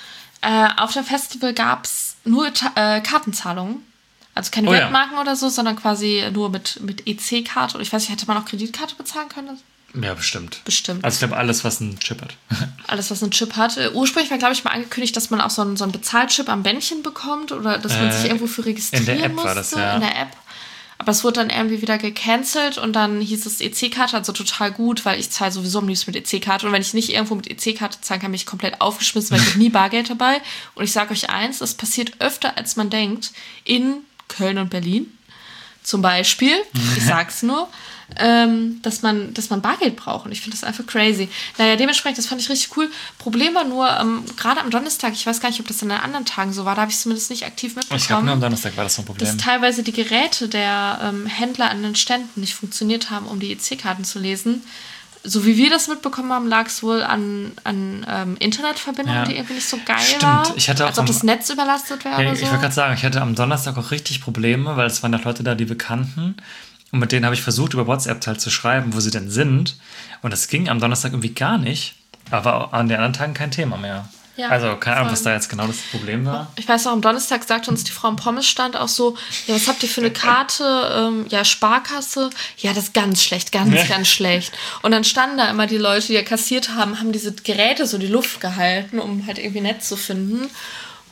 Äh, auf dem Festival gab es nur Ta- äh, Kartenzahlungen. Also keine Oh ja. Wertmarken oder so, sondern quasi nur mit, mit E C-Karte. Und ich weiß nicht, hätte man auch Kreditkarte bezahlen können? Ja, bestimmt. Bestimmt. Also ich glaube, alles, was einen Chip hat. Alles, was einen Chip hat. Äh, ursprünglich war, glaube ich, mal angekündigt, dass man auch so einen, so einen Bezahlchip am Bändchen bekommt oder dass man Äh, sich irgendwo für registrieren in der App musste. war das, ja. In der App. Aber es wurde dann irgendwie wieder gecancelt und dann hieß es E C-Karte, also total gut, weil ich zahle sowieso am liebsten mit E C-Karte. Und wenn ich nicht irgendwo mit E C-Karte zahlen kann, bin ich komplett aufgeschmissen, weil ich habe nie Bargeld dabei. Und ich sage euch eins, es passiert öfter, als man denkt, in Köln und Berlin zum Beispiel, ich sag's nur, ähm, dass man, dass man Bargeld braucht. Und ich finde das einfach crazy. Naja, dementsprechend, das fand ich richtig cool. Problem war nur, ähm, gerade am Donnerstag, ich weiß gar nicht, ob das an den anderen Tagen so war, da habe ich es zumindest nicht aktiv mitbekommen. Ich glaube, nur am Donnerstag war das so ein Problem. Dass teilweise die Geräte der ähm, Händler an den Ständen nicht funktioniert haben, um die E C-Karten zu lesen. So wie wir das mitbekommen haben, lag es wohl an, an ähm, Internetverbindungen, Ja. die irgendwie nicht so geil Stimmt. war. Ich hatte auch als ob am- das Netz überlastet wäre Ja, oder ich so. wollte gerade sagen, ich hatte am Donnerstag auch richtig Probleme, weil es waren auch Leute da, die wir kannten. Und mit denen habe ich versucht, über WhatsApp halt zu schreiben, wo sie denn sind. Und das ging am Donnerstag irgendwie gar nicht. Aber an den anderen Tagen kein Thema mehr. Ja, also keine Ahnung, voll. was da jetzt genau das Problem war. Ich weiß auch, am Donnerstag sagte uns die Frau im Pommesstand auch so, ja, was habt ihr für eine Karte? Ähm, ja, Sparkasse. Ja, das ist ganz schlecht, ganz, Ja. ganz schlecht. Und dann standen da immer die Leute, die ja kassiert haben, haben diese Geräte so die Luft gehalten, um halt irgendwie Netz zu finden.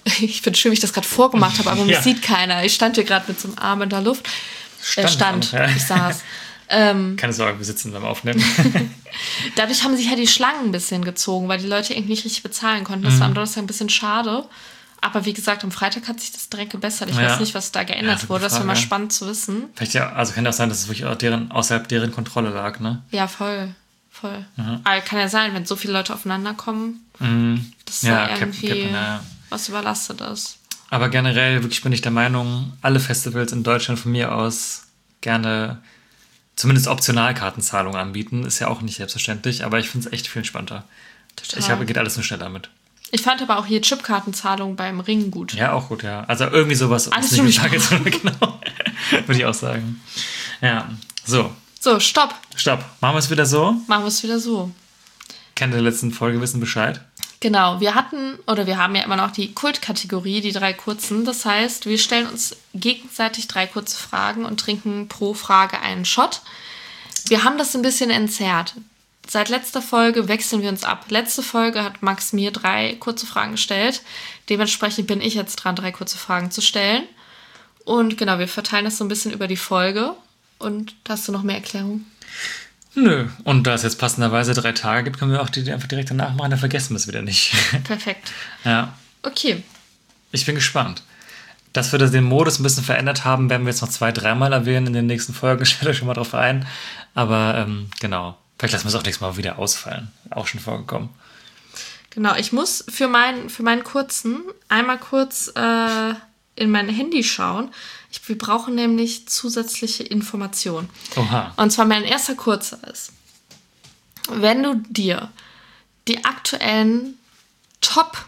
Ich finde schön, wie ich das gerade vorgemacht habe, aber Ja. mich sieht keiner. Ich stand hier gerade mit so einem Arm in der Luft. Stand, äh, stand. auch, ja. Ich saß. Ähm, Keine Sorge, wir sitzen beim Aufnehmen. dadurch haben sich ja die Schlangen ein bisschen gezogen, weil die Leute irgendwie nicht richtig bezahlen konnten. Das Mhm. war am Donnerstag ein bisschen schade. Aber wie gesagt, am Freitag hat sich das direkt gebessert. Ich Ja. weiß nicht, was da geändert Ja, gute wurde. Das wäre mal Frage. spannend zu wissen. Vielleicht ja, also kann ja auch sein, dass es wirklich auch deren, außerhalb deren Kontrolle lag, ne? Ja, voll. Voll. Mhm. Aber kann ja sein, wenn so viele Leute aufeinander kommen, Mhm. dass Ja, da Cap- irgendwie Cap- ja, ja. was überlastet ist. Aber generell wirklich bin ich der Meinung, alle Festivals in Deutschland von mir aus gerne zumindest Optionalkartenzahlungen anbieten. Ist ja auch nicht selbstverständlich, aber ich finde es echt viel entspannter. Total. Ich habe, geht alles nur schneller mit. Ich fand aber auch hier Chipkartenzahlung beim Ring gut. Ja, auch gut, ja. Also irgendwie sowas. Alles ist nicht für mich. gesagt, genau. Würde ich auch sagen. Ja, so. So, stopp. Stopp. Machen wir es wieder so. Machen wir es wieder so. Kennt der letzten Folge, wissen Bescheid. Genau, wir hatten, oder wir haben ja immer noch die Kultkategorie, die drei kurzen. Das heißt, wir stellen uns gegenseitig drei kurze Fragen und trinken pro Frage einen Shot. Wir haben das ein bisschen entzerrt. Seit letzter Folge wechseln wir uns ab. Letzte Folge hat Max mir drei kurze Fragen gestellt. Dementsprechend bin ich jetzt dran, drei kurze Fragen zu stellen. Und genau, wir verteilen das so ein bisschen über die Folge. Und hast du noch mehr Erklärung? Nö. Und da es jetzt passenderweise drei Tage gibt, können wir auch die einfach direkt danach machen. Dann vergessen wir es wieder nicht. Perfekt. Ja. Okay. Ich bin gespannt. Dass wir das den Modus ein bisschen verändert haben, werden wir jetzt noch zwei, dreimal erwähnen in den nächsten Folgen. Stellt euch schon mal drauf ein. Aber ähm, genau. Vielleicht lassen wir es auch nächstes Mal wieder ausfallen. Auch schon vorgekommen. Genau, ich muss für meinen, für meinen kurzen einmal kurz äh, in mein Handy schauen. Ich, wir brauchen nämlich zusätzliche Informationen. Oha. Und zwar mein erster kurzer ist, wenn du dir die aktuellen Top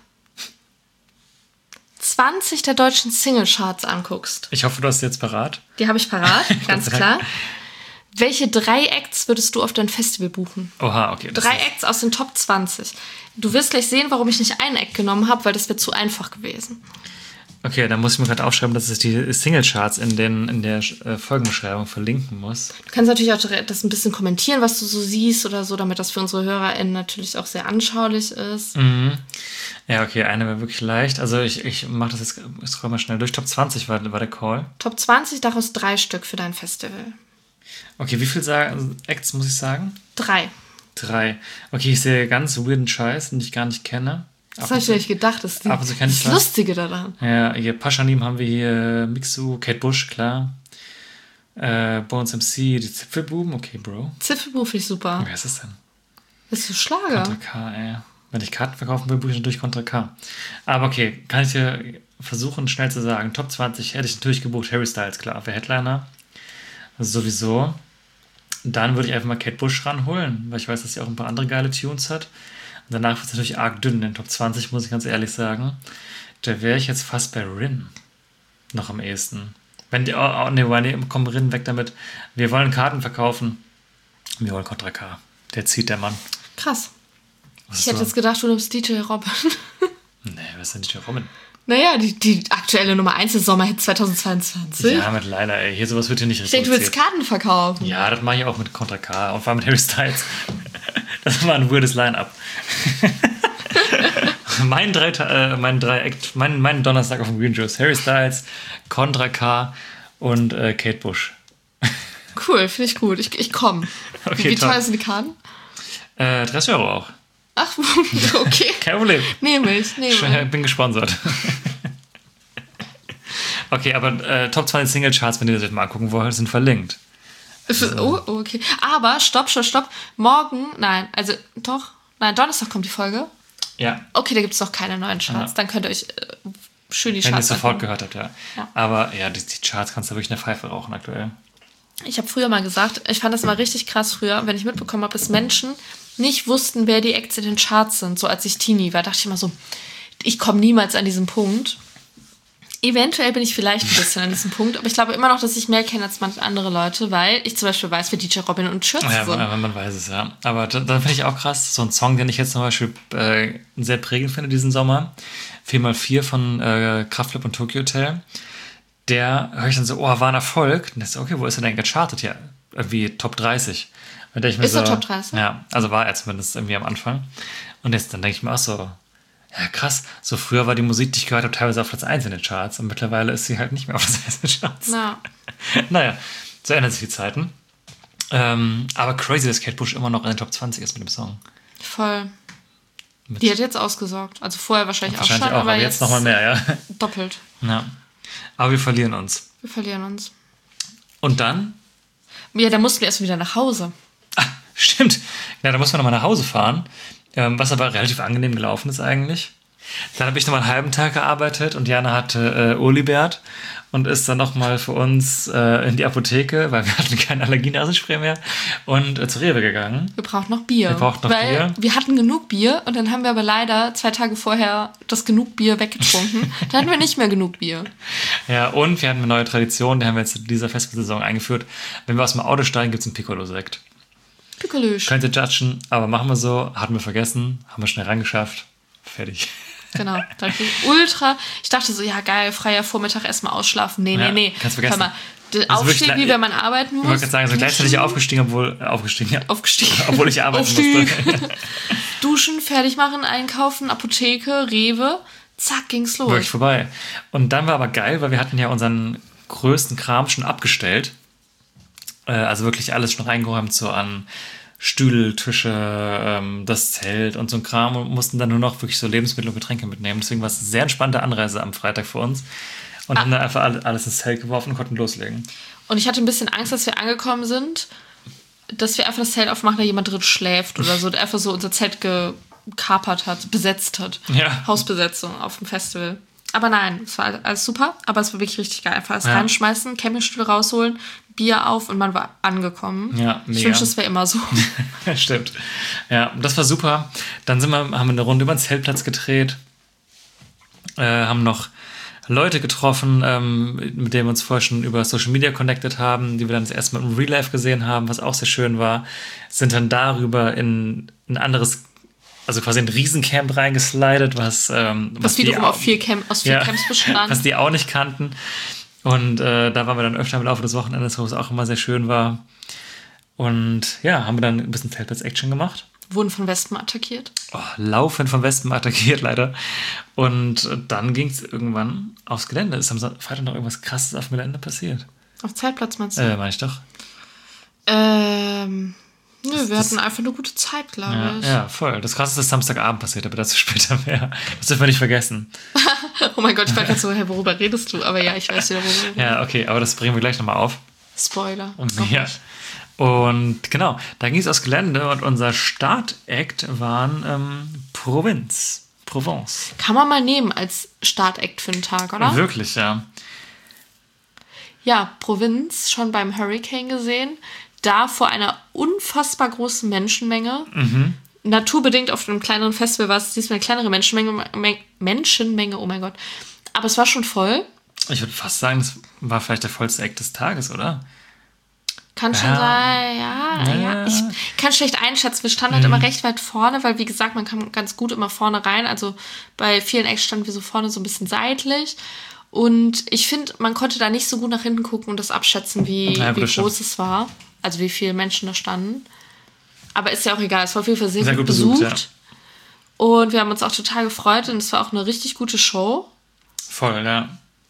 zwanzig der deutschen Singlecharts anguckst, Ich hoffe, du hast es jetzt parat. die habe ich parat, ganz Gott sei klar. Dank. Welche drei Acts würdest du auf dein Festival buchen? Oha, okay. Das Drei ist, Acts aus den Top zwanzig. Du wirst gleich sehen, warum ich nicht einen Act genommen habe, weil das wäre zu einfach gewesen. okay, dann muss ich mir gerade aufschreiben, dass ich die Singlecharts in, den, in der äh, Folgenbeschreibung verlinken muss. Du kannst natürlich auch das ein bisschen kommentieren, was du so siehst oder so, damit das für unsere HörerInnen natürlich auch sehr anschaulich ist. Mhm. Ja, okay, eine wäre wirklich leicht. Also ich, ich mache das jetzt, ich scroll mal schnell durch. Top zwanzig war, war der Call. Top zwanzig, daraus drei Stück für dein Festival. Okay, wie viele sagen, Acts muss ich sagen? Drei. Drei. Okay, ich sehe ganz weirden Scheiß, den ich gar nicht kenne. Das Ab habe und ich zu- mir nicht gedacht. Das ist die, ab und zu kenn ich das was. Lustige daran. Ja, hier Paschanim haben wir hier Mixu, Kate Bush, klar. Äh, Bones M C, die Zipfelbuben, okay, Bro. Zipfelbuch finde ich super. Wer ist das denn? Das ist so Schlager. Contra K, ey. Wenn ich Karten verkaufen will, buche ich natürlich Contra K. Aber okay, kann ich dir versuchen, schnell zu sagen. Top zwanzig hätte ich natürlich gebucht. Harry Styles, klar, für Headliner. Also sowieso. Dann würde ich einfach mal Kate Bush ranholen, weil ich weiß, dass sie auch ein paar andere geile Tunes hat. Und danach wird es natürlich arg dünn in den Top zwanzig, muss ich ganz ehrlich sagen. Da wäre ich jetzt fast bei Rin noch am ehesten. Wenn die, oh, oh, nee, nee, komm, Rin, weg damit. Wir wollen Karten verkaufen. Wir wollen Contra K. Der zieht, der Mann. Krass. Was Ich ist hätte so? jetzt gedacht, du nimmst D J Robin. Nee, was ist denn nicht der Robin? Naja, die, die aktuelle Nummer eins ist Sommerhit zweitausendzweiundzwanzig. Ja, mit Leila, ey. Hier sowas wird hier nicht Ich denke, du willst reproduziert. Karten verkaufen. Ja, das mache ich auch mit Contra K und vor allem mit Harry Styles. Das war ein weirdes Line-Up. mein drei, äh, mein drei Act, mein, mein Donnerstag auf dem Green Juice. Harry Styles, Contra K und äh, Kate Bush. Cool, finde ich gut. Ich, ich komme. Okay, wie wie toll. teuer sind die Karten? Äh, dreißig Euro auch. Ach, okay. Kein Problem. Nehme ich, nehme ich. Ich bin gesponsert. Okay, aber äh, Top zwanzig Single Charts, wenn ihr das mal angucken wollt, sind verlinkt. Oh, oh, okay. Aber, stopp, stopp, stopp. Morgen, nein, also doch, nein, Donnerstag kommt die Folge. Ja, Okay, da gibt es noch keine neuen Charts. Ja. Dann könnt ihr euch äh, schön die wenn ihr Charts es sofort angucken. gehört habt, ja. Ja. Aber ja, die, die Charts kannst du wirklich in der Pfeife rauchen aktuell. Ich habe früher mal gesagt, ich fand das immer richtig krass früher, wenn ich mitbekommen habe, dass Menschen nicht wussten, wer die Acts in den Charts sind. So als ich Teenie war, dachte ich immer so, ich komme niemals an diesen Punkt. Eventuell bin ich vielleicht ein bisschen an diesem Punkt, aber ich glaube immer noch, dass ich mehr kenne als manche andere Leute, weil ich zum Beispiel weiß, wer D J Robin und Schürze Ja, sind. man, man weiß es, ja. Aber da, da finde ich auch krass, so ein Song, den ich jetzt zum Beispiel äh, sehr prägend finde diesen Sommer, vier mal vier von äh, Kraftklub und Tokyo Hotel, der höre ich dann so, oh, war ein Erfolg. Und ich so, okay, wo ist er denn gechartet? Ja, irgendwie Top dreißig. Und ich mir Ist so, er Top dreißig? Ja, also war er zumindest irgendwie am Anfang. Und jetzt, dann denke ich mir auch so, Ja, krass. So früher war die Musik, die ich gehört habe, teilweise auf Platz eins in den Charts und mittlerweile ist sie halt nicht mehr auf Platz eins in den Charts. Na. Naja, so ändern sich die Zeiten. Ähm, aber crazy, dass Kate Bush immer noch in den Top zwanzig ist mit dem Song. Voll. Mit Die hat jetzt ausgesorgt. Also vorher wahrscheinlich, wahrscheinlich auch schon, auch, aber aber jetzt, jetzt nochmal mehr, ja. doppelt. ja. Aber wir verlieren uns. Wir verlieren uns. Und dann? Ja, da mussten wir erst wieder nach Hause. Ah, stimmt. Ja, da muss man nochmal nach Hause fahren. Ähm, was aber relativ angenehm gelaufen ist eigentlich. Dann habe ich nochmal einen halben Tag gearbeitet und Jana hatte äh, Olibert und ist dann nochmal für uns äh, in die Apotheke, weil wir hatten kein Allergienasenspray mehr, und äh, zu Rewe gegangen. Wir brauchten noch Bier. Wir brauchten noch weil Bier. Wir hatten genug Bier und dann haben wir aber leider zwei Tage vorher das genug Bier weggetrunken. Dann hatten wir nicht mehr genug Bier. Ja, und wir hatten eine neue Tradition, die haben wir jetzt in dieser Festivalsaison eingeführt. Wenn wir aus dem Auto steigen, gibt es einen Piccolo-Sekt. Picolösch. Könnt ihr judgen, aber machen wir so. Hatten wir vergessen, haben wir schnell rangeschafft. Fertig. Genau. Da hab ich ultra. Ich dachte so, ja geil, freier Vormittag erstmal ausschlafen. Nee, Ja, nee, nee. kannst vergessen. Hör mal, Also aufstehen, wirklich, wie wenn man arbeiten muss. Ich wollte gerade sagen, so gleichzeitig aufgestiegen, obwohl äh, aufgestiegen, ja. Aufgestiegen. Obwohl ich arbeiten Aufstieg. musste. Duschen, fertig machen, einkaufen, Apotheke, Rewe. Zack, ging's los. Wirklich vorbei. Und dann war aber geil, weil wir hatten ja unseren größten Kram schon abgestellt. Äh, also wirklich alles schon reingeräumt, so an Stühle, Tische, ähm, das Zelt und so ein Kram, und mussten dann nur noch wirklich so Lebensmittel und Getränke mitnehmen. Deswegen war es eine sehr entspannte Anreise am Freitag für uns. Und Ah. haben dann einfach alle- alles ins Zelt geworfen und konnten loslegen. Und ich hatte ein bisschen Angst, dass wir angekommen sind, dass wir einfach das Zelt aufmachen, da jemand drin schläft oder so, der einfach so unser Zelt gekapert hat, besetzt hat. Ja. Hausbesetzung auf dem Festival. Aber nein, es war alles super, aber es war wirklich richtig geil. Einfach alles Ja. reinschmeißen, Campingstuhl rausholen, Bier auf und man war angekommen. Ja, Ich mega. wünschte, es wäre immer so. Stimmt. Ja, das war super. Dann sind wir, haben wir eine Runde über den Zeltplatz gedreht, äh, haben noch Leute getroffen, ähm, mit denen wir uns vorher schon über Social Media connected haben, die wir dann das erste Mal im Real Life gesehen haben, was auch sehr schön war. Sind dann darüber in ein anderes, also quasi ein Riesencamp reingeslidet, was, ähm, Was die wiederum auch- auf vier Camp, aus vier ja, Camps bestand. was die auch nicht kannten. Und äh, da waren wir dann öfter im Laufe des Wochenendes, wo es auch immer sehr schön war. Und ja, haben wir dann ein bisschen Zeltplatz-Action gemacht. Wurden von Wespen attackiert. Oh, laufend von Wespen attackiert, leider. Und dann ging es irgendwann aufs Gelände. Ist am Son- Freitag noch irgendwas Krasses auf dem Gelände passiert? Auf Zeltplatz meinst du? Äh, meine ich doch. Ähm, nö, wir das- hatten einfach eine gute Zeit, glaube Ja, ich. ja, voll. Das Krasseste ist Samstagabend passiert, aber dazu später mehr. Das dürfen wir nicht vergessen. Oh mein Gott, ich war gerade so, hey, worüber redest du? Aber ja, ich weiß wieder, worüber. Ja, okay, aber das bringen wir gleich nochmal auf. Spoiler. Und, Noch ja. nicht. Und genau, da ging es aufs Gelände und unser Start-Act waren ähm, Provinz. Provence. Kann man mal nehmen als Startakt für einen Tag, oder? Wirklich, ja. Ja, Provinz, schon beim Hurricane gesehen. Da vor einer unfassbar großen Menschenmenge. Mhm. Naturbedingt auf einem kleineren Festival war es diesmal eine kleinere Menschenmenge. Men- Menschenmenge, oh mein Gott. Aber es war schon voll. Ich würde fast sagen, das war vielleicht der vollste Act des Tages, oder? Kann schon Ja. sein, ja, ja. Ja. Ich kann schlecht einschätzen. Wir standen halt immer recht weit vorne, weil, wie gesagt, man kann ganz gut immer vorne rein. Also bei vielen Acts standen wir so vorne so ein bisschen seitlich. Und ich finde, man konnte da nicht so gut nach hinten gucken und das abschätzen, wie, Ja, gut, wie das groß stimmt. es war. Also wie viele Menschen da standen. Aber ist ja auch egal. Es war auf jeden Fall sehr, Sehr gut, gut besucht, besucht. Und wir haben uns auch total gefreut und es war auch eine richtig gute Show. Voll, ja.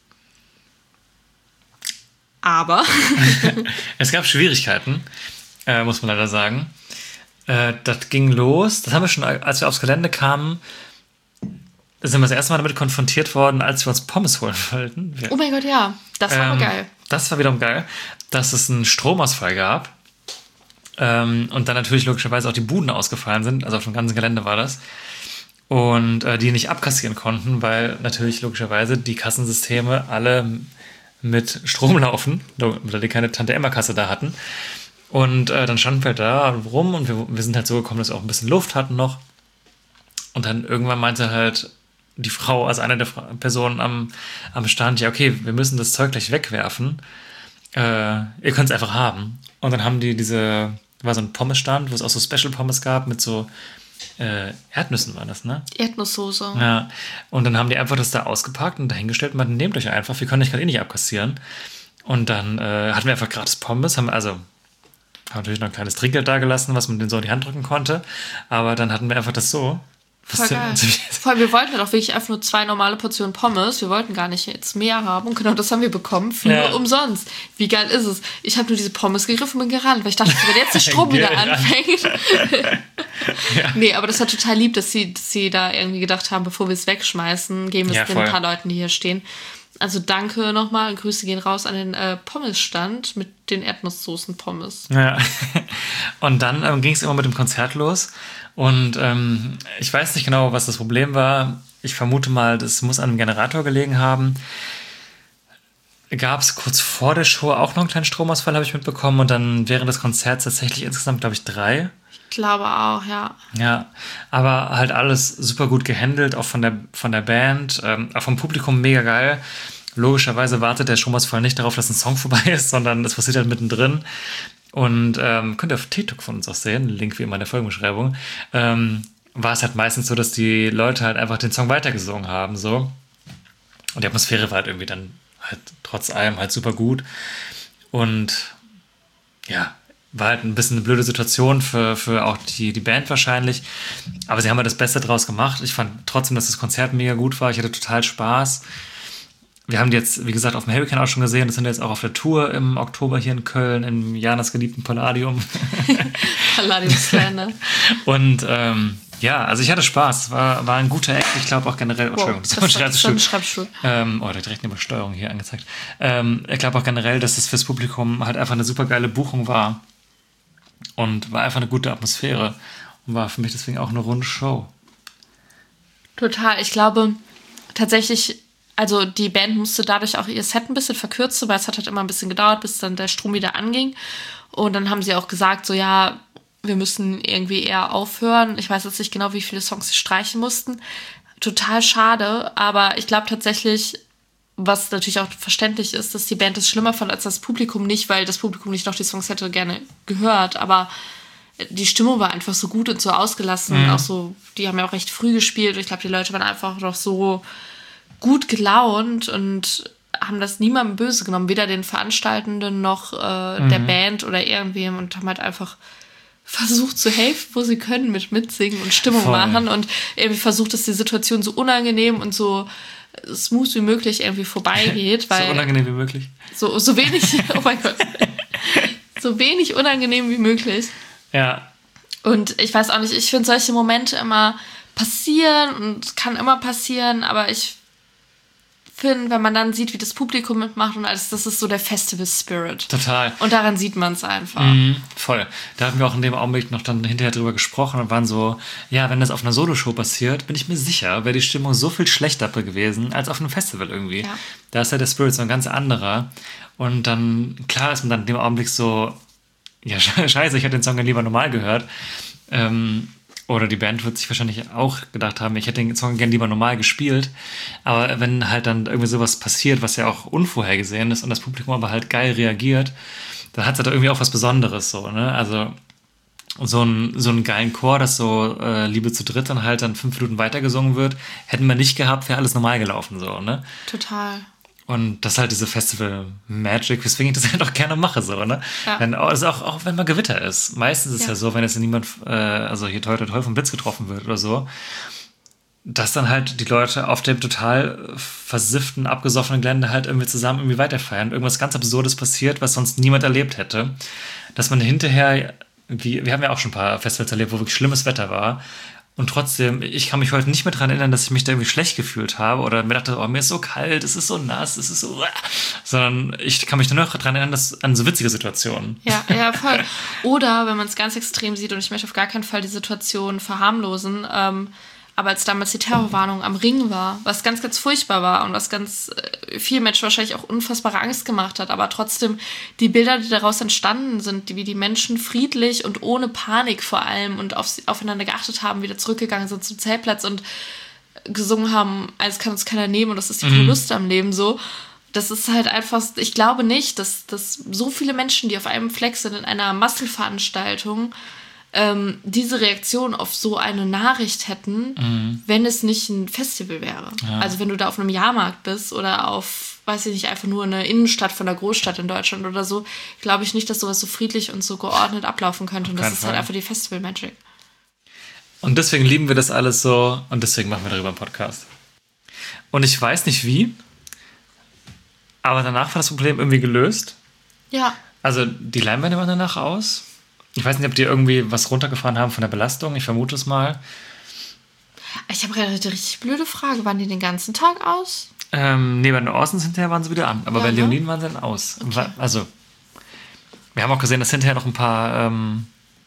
Aber Es gab Schwierigkeiten, äh, muss man leider sagen. Äh, das ging los. Das haben wir schon, als wir aufs Gelände kamen, sind wir das erste Mal damit konfrontiert worden, als wir uns Pommes holen wollten. Wir, oh mein Gott, ja. Das war aber ähm, geil. Das war wiederum geil, dass es einen Stromausfall gab. Ähm, und dann natürlich logischerweise auch die Buden ausgefallen sind. Also auf dem ganzen Gelände war das. Und äh, die nicht abkassieren konnten, weil natürlich logischerweise die Kassensysteme alle mit Strom laufen, weil die keine Tante-Emma-Kasse da hatten. Und äh, dann standen wir da rum und wir, wir sind halt so gekommen, dass wir auch ein bisschen Luft hatten noch. Und dann irgendwann meinte halt die Frau, also eine der Fra- Personen am, am Stand, ja okay, wir müssen das Zeug gleich wegwerfen. Äh, ihr könnt es einfach haben. Und dann haben die diese, war so ein Pommesstand, wo es auch so Special-Pommes gab mit so äh, Erdnüssen war das, ne? Erdnusssoße. Ja, und dann haben die einfach das da ausgepackt und dahingestellt und meinten, nehmt euch einfach, wir können euch gerade eh nicht abkassieren. Und dann äh, hatten wir einfach gratis Pommes, haben also haben natürlich noch ein kleines Trinkgeld da gelassen, was man denen so in die Hand drücken konnte, aber dann hatten wir einfach das so Voll geil. Voll, wir wollten ja doch wirklich einfach nur zwei normale Portionen Pommes. Wir wollten gar nicht jetzt mehr haben. Und genau das haben wir bekommen für ja. umsonst. Wie geil ist es? Ich habe nur diese Pommes gegriffen und bin gerannt, weil ich dachte, wenn jetzt der Strom wieder anfängt. ja. Nee, aber das war total lieb, dass sie, dass sie da irgendwie gedacht haben, bevor wir es wegschmeißen, geben wir es ja, den paar Leuten, die hier stehen. Also danke nochmal. Grüße gehen raus an den äh, Pommesstand mit den Erdnusssoßen-Pommes. Ja. Und dann ähm, ging es immer mit dem Konzert los. Und ähm, ich weiß nicht genau, was das Problem war. Ich vermute mal, das muss an einem Generator gelegen haben. Gab es kurz vor der Show auch noch einen kleinen Stromausfall, habe ich mitbekommen. Und dann während des Konzerts tatsächlich insgesamt, glaube ich, drei. Ich glaube auch, ja. Ja, aber halt alles super gut gehandelt, auch von der, von der Band, ähm, auch vom Publikum mega geil. Logischerweise wartet der Stromausfall nicht darauf, dass ein Song vorbei ist, sondern es passiert halt mittendrin. Und ähm, könnt ihr auf TikTok von uns auch sehen, Link wie immer in der Folgenbeschreibung, ähm, war es halt meistens so, dass die Leute halt einfach den Song weitergesungen haben, so. Und die Atmosphäre war halt irgendwie dann halt trotz allem halt super gut. Und ja, war halt ein bisschen eine blöde Situation für, für auch die, die Band wahrscheinlich. Aber sie haben halt das Beste draus gemacht. Ich fand trotzdem, dass das Konzert mega gut war. Ich hatte total Spaß. Wir haben die jetzt, wie gesagt, auf dem Hurricane auch schon gesehen. Das sind jetzt auch auf der Tour im Oktober hier in Köln, im Janas geliebten Palladium. Palladium Slender. Und ähm, ja, also ich hatte Spaß. Es war, war ein guter Act. Ich glaube auch generell... Oh, Entschuldigung, das, das, das ist ein Schreibstuhl. Ähm, oh, da direkt eine Übersteuerung hier angezeigt. Ähm, ich glaube auch generell, dass es fürs Publikum halt einfach eine super geile Buchung war. Und war einfach eine gute Atmosphäre. Und war für mich deswegen auch eine runde Show. Total. Ich glaube tatsächlich... Also die Band musste dadurch auch ihr Set ein bisschen verkürzen, weil es hat halt immer ein bisschen gedauert, bis dann der Strom wieder anging. Und dann haben sie auch gesagt, so ja, wir müssen irgendwie eher aufhören. Ich weiß jetzt nicht genau, wie viele Songs sie streichen mussten. Total schade, aber ich glaube tatsächlich, was natürlich auch verständlich ist, dass die Band es schlimmer fand als das Publikum nicht, weil das Publikum nicht noch die Songs hätte gerne gehört, aber die Stimmung war einfach so gut und so ausgelassen. Mhm. Auch so, die haben ja auch recht früh gespielt. Ich glaube, die Leute waren einfach noch so gut gelaunt und haben das niemandem böse genommen, weder den Veranstaltenden noch äh, mhm. der Band oder irgendwem, und haben halt einfach versucht zu helfen, wo sie können, mit mitsingen und Stimmung Voll. machen und irgendwie versucht, dass die Situation so unangenehm und so smooth wie möglich irgendwie vorbeigeht. Weil so unangenehm wie möglich. So, so wenig, oh mein Gott, so wenig unangenehm wie möglich. Ja. Und ich weiß auch nicht, ich finde solche Momente immer passieren und kann immer passieren, aber ich finde, wenn man dann sieht, wie das Publikum mitmacht und alles, das ist so der Festival-Spirit. Total. Und daran sieht man es einfach. Mhm, voll. Da haben wir auch in dem Augenblick noch dann hinterher drüber gesprochen und waren so, ja, wenn das auf einer Soloshow passiert, bin ich mir sicher, wäre die Stimmung so viel schlechter gewesen als auf einem Festival irgendwie. Ja. Da ist ja der Spirit so ein ganz anderer. Und dann, klar ist man dann in dem Augenblick so, ja, scheiße, ich hätte den Song ja lieber normal gehört. Ähm, Oder die Band wird sich wahrscheinlich auch gedacht haben, ich hätte den Song gerne lieber normal gespielt. Aber wenn halt dann irgendwie sowas passiert, was ja auch unvorhergesehen ist und das Publikum aber halt geil reagiert, dann hat es halt irgendwie auch was Besonderes so, ne? Also so einen so einen geilen Chor, dass so äh, Liebe zu dritt dann halt dann fünf Minuten weitergesungen wird, hätten wir nicht gehabt, wäre alles normal gelaufen so, ne? Total. Und das ist halt diese Festival-Magic, weswegen ich das halt auch gerne mache, so, ne? Ja. Wenn, also auch, auch wenn mal Gewitter ist. Meistens ist es ja. ja so, wenn jetzt niemand, äh, also hier toi toi toi vom Blitz getroffen wird oder so, dass dann halt die Leute auf dem total versifften, abgesoffenen Gelände halt irgendwie zusammen irgendwie weiterfeiern. Irgendwas ganz Absurdes passiert, was sonst niemand erlebt hätte. Dass man hinterher, wie, wir haben ja auch schon ein paar Festivals erlebt, wo wirklich schlimmes Wetter war. Und trotzdem, ich kann mich heute nicht mehr daran erinnern, dass ich mich da irgendwie schlecht gefühlt habe oder mir dachte, oh, mir ist so kalt, es ist so nass, es ist so... Sondern ich kann mich nur noch daran erinnern, dass an so witzige Situationen. Ja, ja, voll. Oder, wenn man es ganz extrem sieht, und ich möchte auf gar keinen Fall die Situation verharmlosen, ähm, aber als damals die Terrorwarnung am Ring war, was ganz, ganz furchtbar war und was ganz äh, vielen Menschen wahrscheinlich auch unfassbare Angst gemacht hat, aber trotzdem die Bilder, die daraus entstanden sind, die, wie die Menschen friedlich und ohne Panik vor allem und auf, aufeinander geachtet haben, wieder zurückgegangen sind zum Zeltplatz und gesungen haben, alles kann uns keiner nehmen und das ist die mhm. Lust am Leben so. Das ist halt einfach, ich glaube nicht, dass, dass so viele Menschen, die auf einem Fleck sind in einer Massenveranstaltung, ähm, diese Reaktion auf so eine Nachricht hätten, mhm. wenn es nicht ein Festival wäre. Ja. Also wenn du da auf einem Jahrmarkt bist oder auf, weiß ich nicht, einfach nur eine Innenstadt von einer Großstadt in Deutschland oder so, glaube ich nicht, dass sowas so friedlich und so geordnet ablaufen könnte. Und das ist halt einfach die Festival-Magic. Und deswegen lieben wir das alles so und deswegen machen wir darüber einen Podcast. Und ich weiß nicht wie, aber danach war das Problem irgendwie gelöst. Ja. Also die Leinwände waren danach aus. Ich weiß nicht, ob die irgendwie was runtergefahren haben von der Belastung. Ich vermute es mal. Ich habe eine richtig blöde Frage. Waren die den ganzen Tag aus? Ähm, nee, bei den Orsons hinterher waren sie wieder an. Aber Ja, bei ne? Leoniden waren sie dann aus. Okay. Also, wir haben auch gesehen, dass hinterher noch ein paar... Ähm,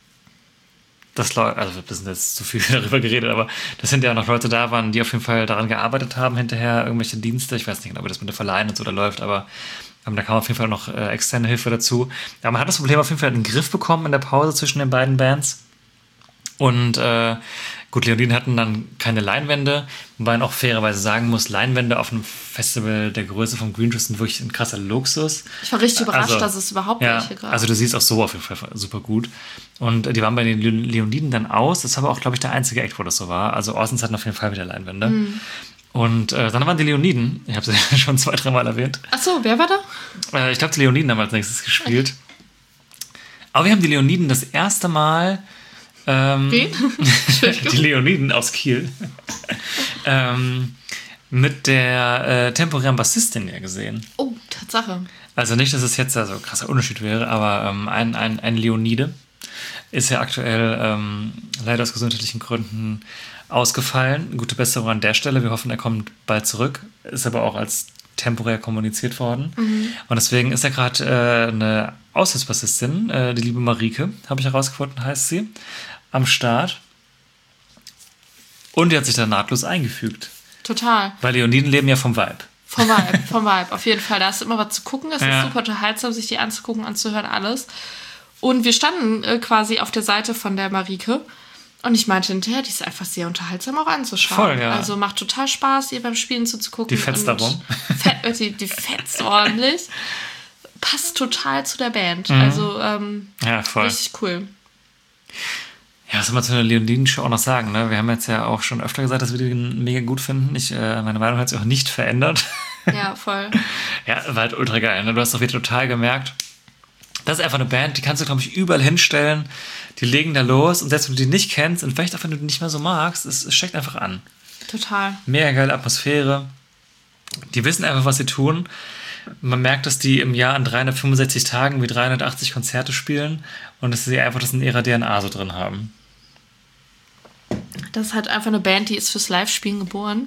das Leute, also wir sind jetzt zu viel darüber geredet, aber dass hinterher noch Leute da waren, die auf jeden Fall daran gearbeitet haben, hinterher irgendwelche Dienste. Ich weiß nicht genau, wie das mit der Verleihen und so da läuft, aber ähm, da kam auf jeden Fall noch äh, externe Hilfe dazu. Aber man hat das Problem auf jeden Fall in den Griff bekommen in der Pause zwischen den beiden Bands. Und äh, gut, Leoniden hatten dann keine Leinwände, wobei man auch fairerweise sagen muss, Leinwände auf einem Festival der Größe von Green Juice sind wirklich ein krasser Luxus. Ich war richtig überrascht, Also, dass es überhaupt Ja, welche gab. also du siehst auch so auf jeden Fall super gut. Und äh, die waren bei den Le- Leoniden dann aus. Das war aber auch, glaube ich, der einzige Act, wo das so war. Also Orsons hatten auf jeden Fall wieder Leinwände. Mhm. Und äh, dann waren die Leoniden, ich habe sie ja schon zwei, dreimal erwähnt. Achso, wer war da? Äh, ich glaube, die Leoniden haben als nächstes gespielt. Aber wir haben die Leoniden das erste Mal... Ähm, Wen? die Leoniden aus Kiel. ähm, mit der äh, temporären Bassistin ja gesehen. Oh, Tatsache. Also nicht, dass es jetzt ja so ein krasser Unterschied wäre, aber ähm, ein, ein, ein Leonide ist ja aktuell ähm, leider aus gesundheitlichen Gründen ausgefallen. Gute Besserung an der Stelle. Wir hoffen, er kommt bald zurück. Ist aber auch als temporär kommuniziert worden. Mhm. Und deswegen ist er gerade äh, eine Aushilfsbassistin, äh, die liebe Marike, habe ich herausgefunden, heißt sie, am Start. Und die hat sich da nahtlos eingefügt. Total. Weil Leoniden leben ja vom Vibe. Vom Vibe, vom Vibe. Auf jeden Fall. Da ist immer was zu gucken. Es Ja. ist super unterhaltsam, sich die anzugucken, anzuhören, alles. Und wir standen äh, quasi auf der Seite von der Marike. Und ich meinte hinterher, die ist einfach sehr unterhaltsam auch anzuschauen. Voll, ja. Also macht total Spaß, ihr beim Spielen zuzugucken. Die fetzt und darum. Fett, die, die fetzt ordentlich. Passt total zu der Band. Mhm. Also ähm, Ja, voll. richtig cool. Ja, was soll man zu einer Leoniden-Show auch noch sagen? Ne? Wir haben jetzt ja auch schon öfter gesagt, dass wir den mega gut finden. Ich, äh, meine Meinung hat sich auch nicht verändert. Ja, voll. Ja, war halt ultra geil. Ne? Du hast doch wieder total gemerkt, das ist einfach eine Band, die kannst du, glaube ich, überall hinstellen. Die legen da los und selbst wenn du die nicht kennst und vielleicht auch wenn du die nicht mehr so magst, es, es steckt einfach an. Total. Mega geile Atmosphäre. Die wissen einfach, was sie tun. Man merkt, dass die im Jahr an dreihundertfünfundsechzig Tagen wie dreihundertachtzig Konzerte spielen und dass sie einfach das in ihrer D N A so drin haben. Das ist halt einfach eine Band, die ist fürs Live-Spielen geboren.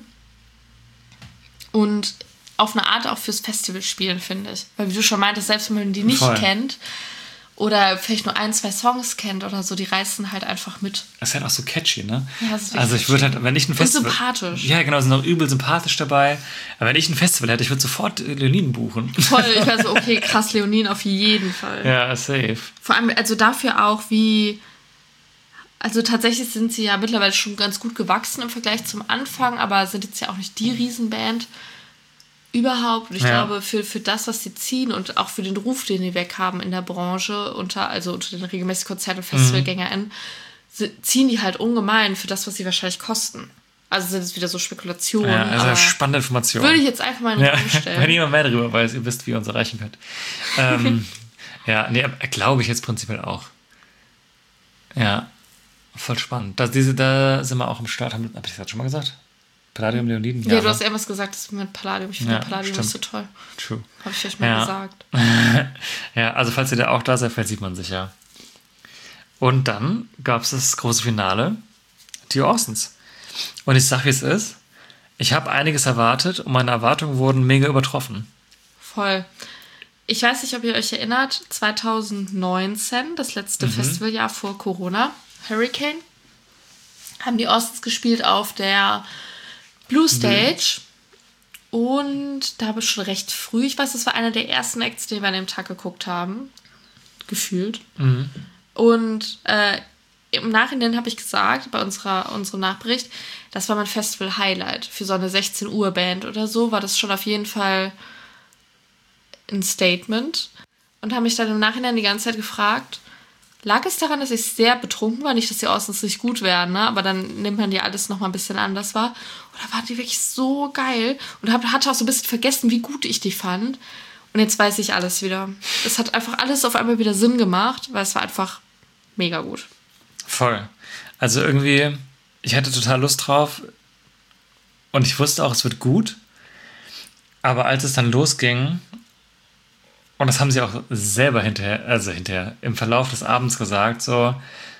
Und auf eine Art auch fürs Festivalspielen, finde ich. Weil wie du schon meintest, selbst wenn man die nicht Voll. kennt oder vielleicht nur ein, zwei Songs kennt oder so, die reißen halt einfach mit. Das ist halt auch so catchy, ne? Ja, das ist wirklich also ich würde halt, wenn ich ein Und Festival... sympathisch. Ja, genau, sind auch übel sympathisch dabei. Aber wenn ich ein Festival hätte, ich würde sofort Leoniden buchen. Voll, ich wäre so, okay, krass, Leonin auf jeden Fall. Ja, safe. Vor allem, also dafür auch, wie... Also tatsächlich sind sie ja mittlerweile schon ganz gut gewachsen im Vergleich zum Anfang, aber sind jetzt ja auch nicht die Riesenband überhaupt. Und ich Ja. glaube, für, für das, was sie ziehen und auch für den Ruf, den die weg haben in der Branche, unter, also unter den regelmäßigen Konzert- und FestivalgängerInnen, sie- ziehen die halt ungemein für das, was sie wahrscheinlich kosten. Also sind es wieder so Spekulationen. Ja, also aber spannende Information. würde ich jetzt einfach mal in den Ja, Raum stellen. wenn jemand mehr darüber weiß, ihr wisst, wie ihr uns erreichen könnt. Ähm, ja, nee, glaube ich jetzt prinzipiell auch. Ja, voll spannend. Da, diese, da sind wir auch im Start. Habe ich das gerade schon mal gesagt? Palladium, Leoniden? Ja, du ne? hast irgendwas gesagt, das mit Palladium. Ich finde Ja, Palladium stimmt. ist so toll. True. Habe ich vielleicht mal Ja. gesagt. Ja, also falls ihr da auch da seid, vielleicht sieht man sich ja. Und dann gab es das große Finale, die Orsons. Und ich sag, wie es ist. Ich habe einiges erwartet und meine Erwartungen wurden mega übertroffen. Voll. Ich weiß nicht, ob ihr euch erinnert, zwanzig neunzehn, das letzte Mhm. Festivaljahr vor Corona, Hurricane, haben die Orsons gespielt auf der Blue Stage. Und da habe ich schon recht früh, ich weiß, das war einer der ersten Acts, die wir an dem Tag geguckt haben. Gefühlt. Mhm. Und äh, im Nachhinein habe ich gesagt, bei unserer, unserem Nachbericht, das war mein Festival-Highlight. Für so eine sechzehn Uhr Band oder so war das schon auf jeden Fall ein Statement. Und habe mich dann im Nachhinein die ganze Zeit gefragt, lag es daran, dass ich sehr betrunken war? Nicht, dass die Orsons nicht gut wären, ne? Aber dann nimmt man die alles nochmal ein bisschen anders wahr. Oder waren die wirklich so geil? Und hab, hatte auch so ein bisschen vergessen, wie gut ich die fand. Und jetzt weiß ich alles wieder. Es hat einfach alles auf einmal wieder Sinn gemacht, weil es war einfach mega gut. Voll. Also irgendwie, ich hatte total Lust drauf und ich wusste auch, es wird gut. Aber als es dann losging, und das haben sie auch selber hinterher, also hinterher, im Verlauf des Abends gesagt, so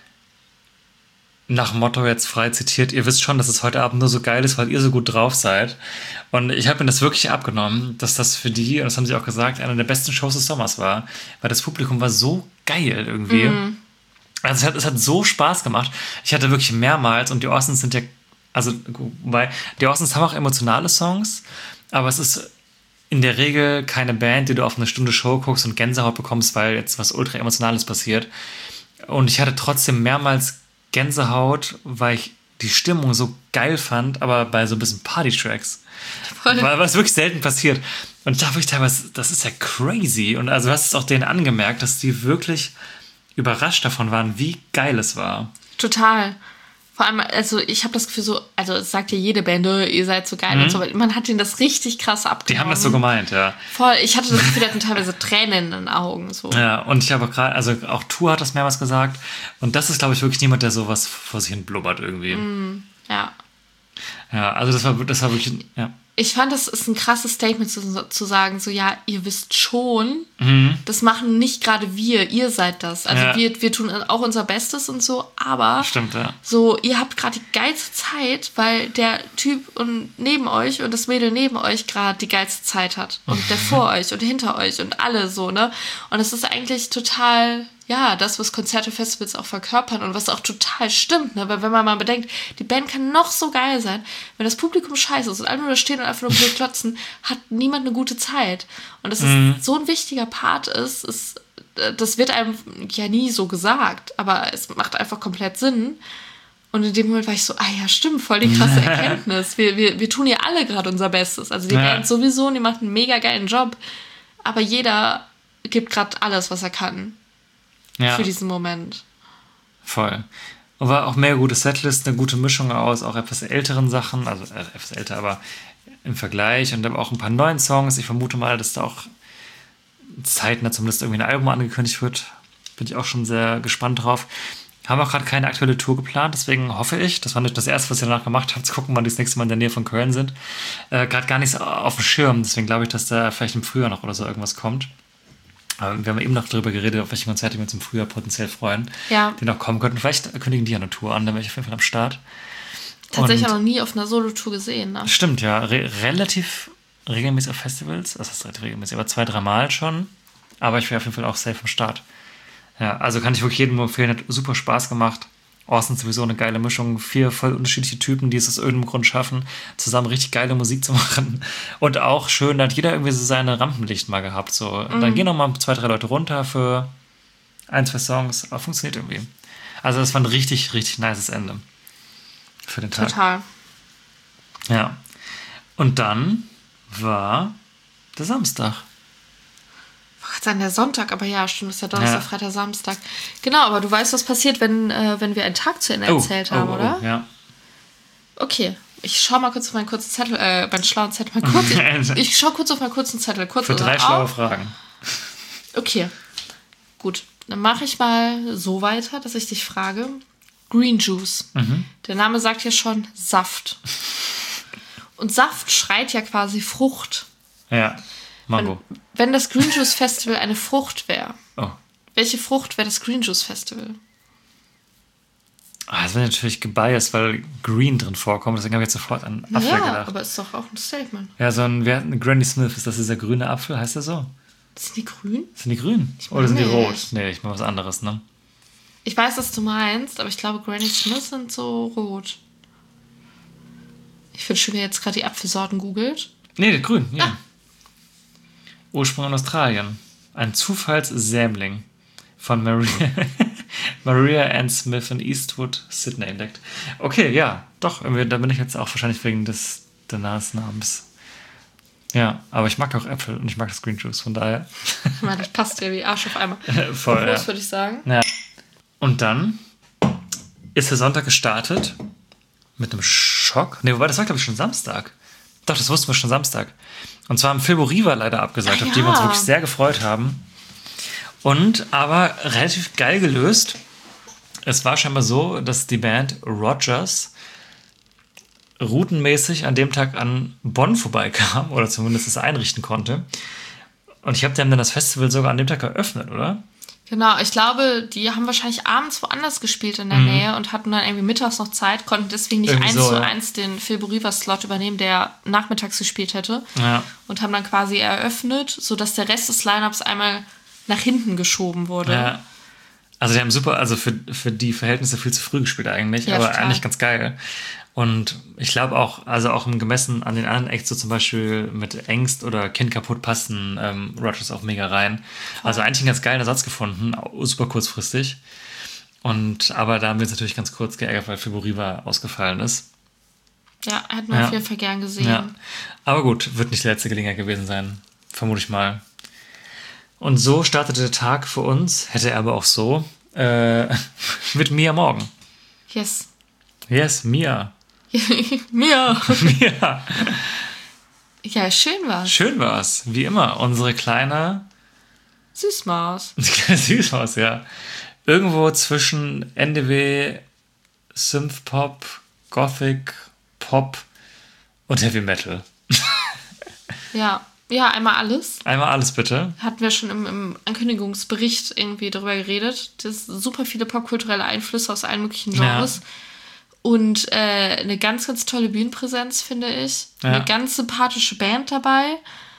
nach Motto jetzt frei zitiert, ihr wisst schon, dass es heute Abend nur so geil ist, weil ihr so gut drauf seid. Und ich habe mir das wirklich abgenommen, dass das für die, und das haben sie auch gesagt, eine der besten Shows des Sommers war, weil das Publikum war so geil irgendwie. Mhm. Also es hat, es hat so Spaß gemacht. Ich hatte wirklich mehrmals, und die Orsons sind ja, also, weil die Orsons haben auch emotionale Songs, aber es ist in der Regel keine Band, die du auf eine Stunde Show guckst und Gänsehaut bekommst, weil jetzt was ultra Emotionales passiert. Und ich hatte trotzdem mehrmals Gänsehaut, weil ich die Stimmung so geil fand, aber bei so ein bisschen Party-Tracks. Weil, weil es wirklich selten passiert. Und ich dachte wirklich teilweise, das ist ja crazy. Und also du hast es auch denen angemerkt, dass die wirklich überrascht davon waren, wie geil es war. Total. Vor allem, also ich habe das Gefühl so, also es sagt ja jede Band, oh, ihr seid so geil mhm. und so, aber man hat denen das richtig krass abgenommen. Die haben das so gemeint, ja. Voll, ich hatte das Gefühl, die hatten teilweise Tränen in den Augen. So. Ja, und ich habe gerade, also auch Tour hat das mehrmals gesagt und das ist, glaube ich, wirklich niemand, der sowas vor sich hin blubbert irgendwie. Mm, ja. Ja, also das war, das war wirklich, ja. Ich fand, das ist ein krasses Statement zu, zu sagen, so ja, ihr wisst schon, mhm. das machen nicht gerade wir, ihr seid das. Also ja. wir, wir tun auch unser Bestes und so, aber Stimmt, ja. so, ihr habt gerade die geilste Zeit, weil der Typ und neben euch und das Mädel neben euch gerade die geilste Zeit hat. Und der vor euch und hinter euch und alle so, ne? Und es ist eigentlich total, ja, das, was Konzerte, Festivals auch verkörpern und was auch total stimmt, ne? Weil wenn man mal bedenkt, die Band kann noch so geil sein, wenn das Publikum scheiße ist und alle nur da stehen und einfach nur blöd klotzen, hat niemand eine gute Zeit. Und dass mhm. es so ein wichtiger Part ist, ist, das wird einem ja nie so gesagt, aber es macht einfach komplett Sinn. Und in dem Moment war ich so, ah ja, stimmt, voll die krasse Erkenntnis. Wir, wir, wir tun ja alle gerade unser Bestes. Also die ja. Band sowieso, die macht einen mega geilen Job, aber jeder gibt gerade alles, was er kann. Ja. Für diesen Moment. Voll. Und war auch mehr gute Setlist, eine gute Mischung aus auch etwas älteren Sachen, also äh, etwas älter, aber im Vergleich und aber auch ein paar neuen Songs. Ich vermute mal, dass da auch zeitnah zumindest irgendwie ein Album angekündigt wird. Bin ich auch schon sehr gespannt drauf. Haben auch gerade keine aktuelle Tour geplant, deswegen hoffe ich, das war nicht das Erste, was ich danach gemacht habe, zu gucken, wann die das nächste Mal in der Nähe von Köln sind. Äh, gerade gar nicht so auf dem Schirm, deswegen glaube ich, dass da vielleicht im Frühjahr noch oder so irgendwas kommt. Aber wir haben eben noch darüber geredet, auf welche Konzerte wir uns im Frühjahr potenziell freuen, ja. die noch kommen könnten. Vielleicht kündigen die ja eine Tour an, dann wäre ich auf jeden Fall am Start. Tatsächlich auch noch nie auf einer Solo-Tour gesehen. Ne? Stimmt, ja. Re- relativ regelmäßig auf Festivals. Das ist relativ regelmäßig, aber zwei, dreimal schon. Aber ich wäre auf jeden Fall auch safe am Start. Ja, also kann ich wirklich jedem empfehlen. Hat super Spaß gemacht. Austin ist sowieso eine geile Mischung. Vier voll unterschiedliche Typen, die es aus irgendeinem Grund schaffen, zusammen richtig geile Musik zu machen. Und auch schön, da hat jeder irgendwie so seine Rampenlicht mal gehabt. So. Und dann Mhm. gehen noch mal zwei, drei Leute runter für ein, zwei Songs. Aber funktioniert irgendwie. Also das war ein richtig, richtig nices Ende für den Tag. Total. Ja. Und dann war der Samstag. Ich wollte sagen, der Sonntag, aber ja, stimmt, das ist ja Donnerstag, Ja. Freitag, Samstag. Genau, aber du weißt, was passiert, wenn, äh, wenn wir einen Tag zu Ende Oh, erzählt oh, haben, oh, oder? Ja. Okay, ich schau mal kurz auf meinen kurzen Zettel, äh, meinen schlauen Zettel mal kurz. Ich, ich schau kurz auf meinen kurzen Zettel. Kurz Für drei auf. schlaue Fragen. Okay, gut. Dann mache ich mal so weiter, dass ich dich frage. Green Juice. Mhm. Der Name sagt ja schon Saft. Und Saft schreit ja quasi Frucht. Ja, Mango. Wenn, wenn das Green Juice Festival eine Frucht wäre, Oh. welche Frucht wäre das Green Juice Festival? Ah, das wäre natürlich gebiased, weil Green drin vorkommt. Deswegen habe ich jetzt sofort an Apfel Ja, gedacht. aber ist doch auch ein Statement. Ja, so ein, wir hatten Granny Smith, ist das dieser grüne Apfel? Heißt der so? Sind die grün? Sind die grün? Ich Oder sind die meine rot? nicht. Nee, ich meine was anderes, ne? Ich weiß, was du meinst, aber ich glaube, Granny Smith sind so rot. Ich finde schön, wer jetzt gerade die Apfelsorten googelt. Nee, der grün, ja. Ah. Ursprung in Australien. Ein Zufallssämling von Maria, Maria Ann Smith in Eastwood, Sydney entdeckt. Okay, ja, doch, irgendwie, da bin ich jetzt auch wahrscheinlich wegen des, des Namens. Ja, aber ich mag auch Äpfel und ich mag das Green Juice, von daher. Ich meine, das passt ja wie Arsch auf einmal. Voll, Groß, ja. würde ich sagen. Ja. Und dann ist der Sonntag gestartet mit einem Schock. Nee, wobei, das war, glaube ich, schon Samstag. Doch, das wussten wir schon Samstag. Und zwar haben Phil Riva leider abgesagt, Ah, auf die wir uns ja. wirklich sehr gefreut haben. Und aber relativ geil gelöst. Es war scheinbar so, dass die Band Rogers routenmäßig an dem Tag an Bonn vorbeikam oder zumindest es einrichten konnte. Und ich habe dann das Festival sogar an dem Tag eröffnet, oder? Genau, ich glaube, die haben wahrscheinlich abends woanders gespielt in der Mhm. Nähe und hatten dann irgendwie mittags noch Zeit, konnten deswegen nicht Irgendwie eins so, zu ja. eins den Phil Rivers-Slot übernehmen, der nachmittags gespielt hätte. Ja. Und haben dann quasi eröffnet, sodass der Rest des Lineups einmal nach hinten geschoben wurde. Ja. Also die haben super, also für, für die Verhältnisse viel zu früh gespielt eigentlich, Ja, aber total. eigentlich ganz geil. Und ich glaube auch, also auch im Gemessen an den anderen Acts, so zum Beispiel mit Ängst oder Kind kaputt passen ähm, Rogers auch mega rein. Also eigentlich einen ganz geilen Ersatz gefunden, auch super kurzfristig. Und aber da haben wir uns natürlich ganz kurz geärgert, weil Phil Riva ausgefallen ist. Ja, hätten wir Ja. auf jeden Fall gern gesehen. Ja. Aber gut, wird nicht die letzte Gelegenheit gewesen sein, vermute ich mal. Und so startete der Tag für uns, hätte er aber auch so, äh, mit Mia Morgan. Yes. Yes, Mia. Mir. Mia. Ja, schön war's. Schön war's, wie immer. Unsere kleine, Süßmaus. kleine Süßmaus, ja. Irgendwo zwischen N D W, Synthpop, Gothic, Pop und Heavy Metal. Ja. Ja, einmal alles. Einmal alles bitte. Hatten wir schon im, im Ankündigungsbericht irgendwie drüber geredet. Das sind super viele popkulturelle Einflüsse aus allen möglichen Genres. Ja. Und äh, eine ganz, ganz tolle Bühnenpräsenz, finde ich. Ja. Eine ganz sympathische Band dabei.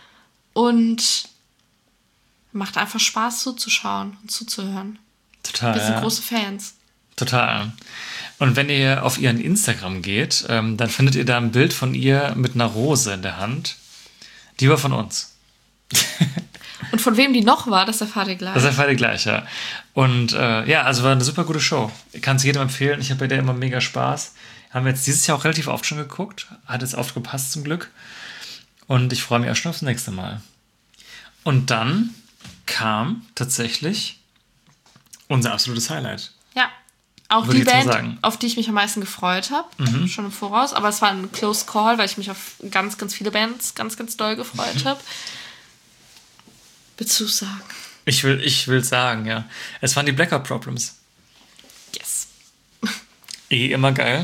Und macht einfach Spaß zuzuschauen und zuzuhören. Total. Wir sind ja. große Fans. Total. Und wenn ihr auf ihren Instagram geht, ähm, dann findet ihr da ein Bild von ihr mit einer Rose in der Hand. Die war von uns. Und von wem die noch war, das erfahrt ihr gleich. Das erfahrt ihr gleich, ja. Und äh, ja, also war eine super gute Show. Ich kann es jedem empfehlen. Ich habe bei der immer mega Spaß. Haben wir jetzt dieses Jahr auch relativ oft schon geguckt. Hat jetzt oft gepasst zum Glück. Und ich freue mich auch schon aufs nächste Mal. Und dann kam tatsächlich unser absolutes Highlight. Ja. Auch Würde die ich jetzt mal Band, sagen. auf die ich mich am meisten gefreut habe, Mhm. schon im Voraus. Aber es war ein Close Call, weil ich mich auf ganz, ganz viele Bands ganz, ganz doll gefreut Mhm. habe. Willst du sagen? Ich will, ich will sagen, ja. Es waren die Blackout Problems. Yes. Eh immer geil.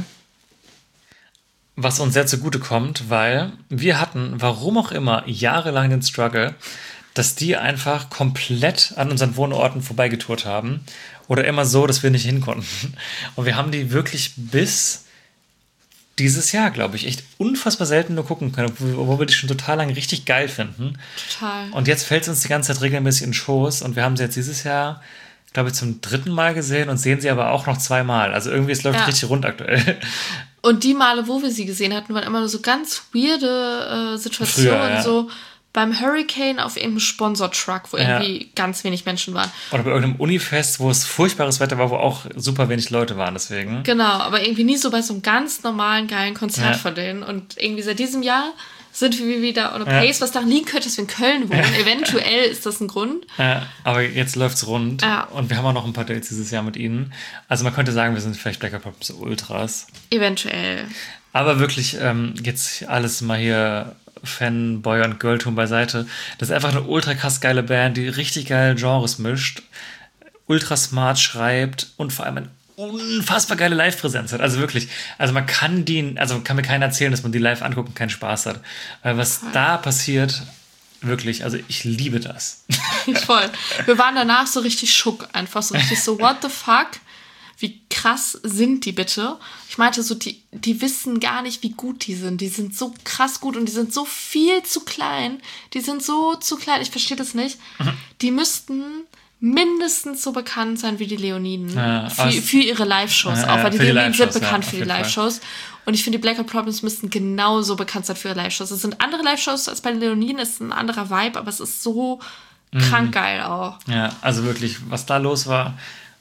Was uns sehr zugute kommt, weil wir hatten, warum auch immer, jahrelang den Struggle, dass die einfach komplett an unseren Wohnorten vorbeigetourt haben. Oder immer so, dass wir nicht hin konnten. Und wir haben die wirklich bis dieses Jahr, glaube ich, echt unfassbar selten nur gucken können, obwohl wir die schon total lang richtig geil finden. Total. Und jetzt fällt es uns die ganze Zeit regelmäßig in den Schoß und wir haben sie jetzt dieses Jahr, glaube ich, zum dritten Mal gesehen und sehen sie aber auch noch zweimal. Also irgendwie, es läuft Ja. richtig rund aktuell. Und die Male, wo wir sie gesehen hatten, waren immer nur so ganz weirde äh, Situationen. Früher, ja. So beim Hurricane auf irgendeinem Sponsor-Truck, wo Ja. irgendwie ganz wenig Menschen waren. Oder bei irgendeinem Unifest, wo es furchtbares Wetter war, wo auch super wenig Leute waren, deswegen. Genau, aber irgendwie nie so bei so einem ganz normalen, geilen Konzert Ja. von denen. Und irgendwie seit diesem Jahr sind wir wieder on a Ja. pace, was daran liegen könnte, dass wir in Köln wohnen. Eventuell ist das ein Grund. Äh, aber jetzt läuft's rund Ja. und wir haben auch noch ein paar Dates dieses Jahr mit ihnen. Also man könnte sagen, wir sind vielleicht Black Eyed Peas Ultras. Eventuell. Aber wirklich, ähm, jetzt alles mal hier Fanboy und Girltum beiseite. Das ist einfach eine ultra krass geile Band, die richtig geile Genres mischt, ultra smart schreibt und vor allem eine unfassbar geile Live-Präsenz hat. Also wirklich, also man kann die, also kann mir keiner erzählen, dass man die live anguckt und keinen Spaß hat. Weil was da passiert, wirklich, also ich liebe das. Voll. Wir waren danach so richtig schock, einfach so richtig so, what the fuck? Wie krass sind die bitte? Ich meinte so, die, die wissen gar nicht, wie gut die sind. Die sind so krass gut und die sind so viel zu klein. Die sind so zu klein, ich verstehe das nicht. Die müssten mindestens so bekannt sein wie die Leoniden. Ja, für, aber- für ihre Live-Shows Ja, auch, ja, weil die für die Leoniden sind Live-Shows, ja, bekannt auf für die jeden Fall. Live-Shows. Und ich finde, die Black Eyed Problems müssten genauso bekannt sein für ihre Live-Shows. Es sind andere Live-Shows als bei den Leoniden, es ist ein anderer Vibe, aber es ist so Mhm. krank geil auch. Ja, also wirklich, was da los war.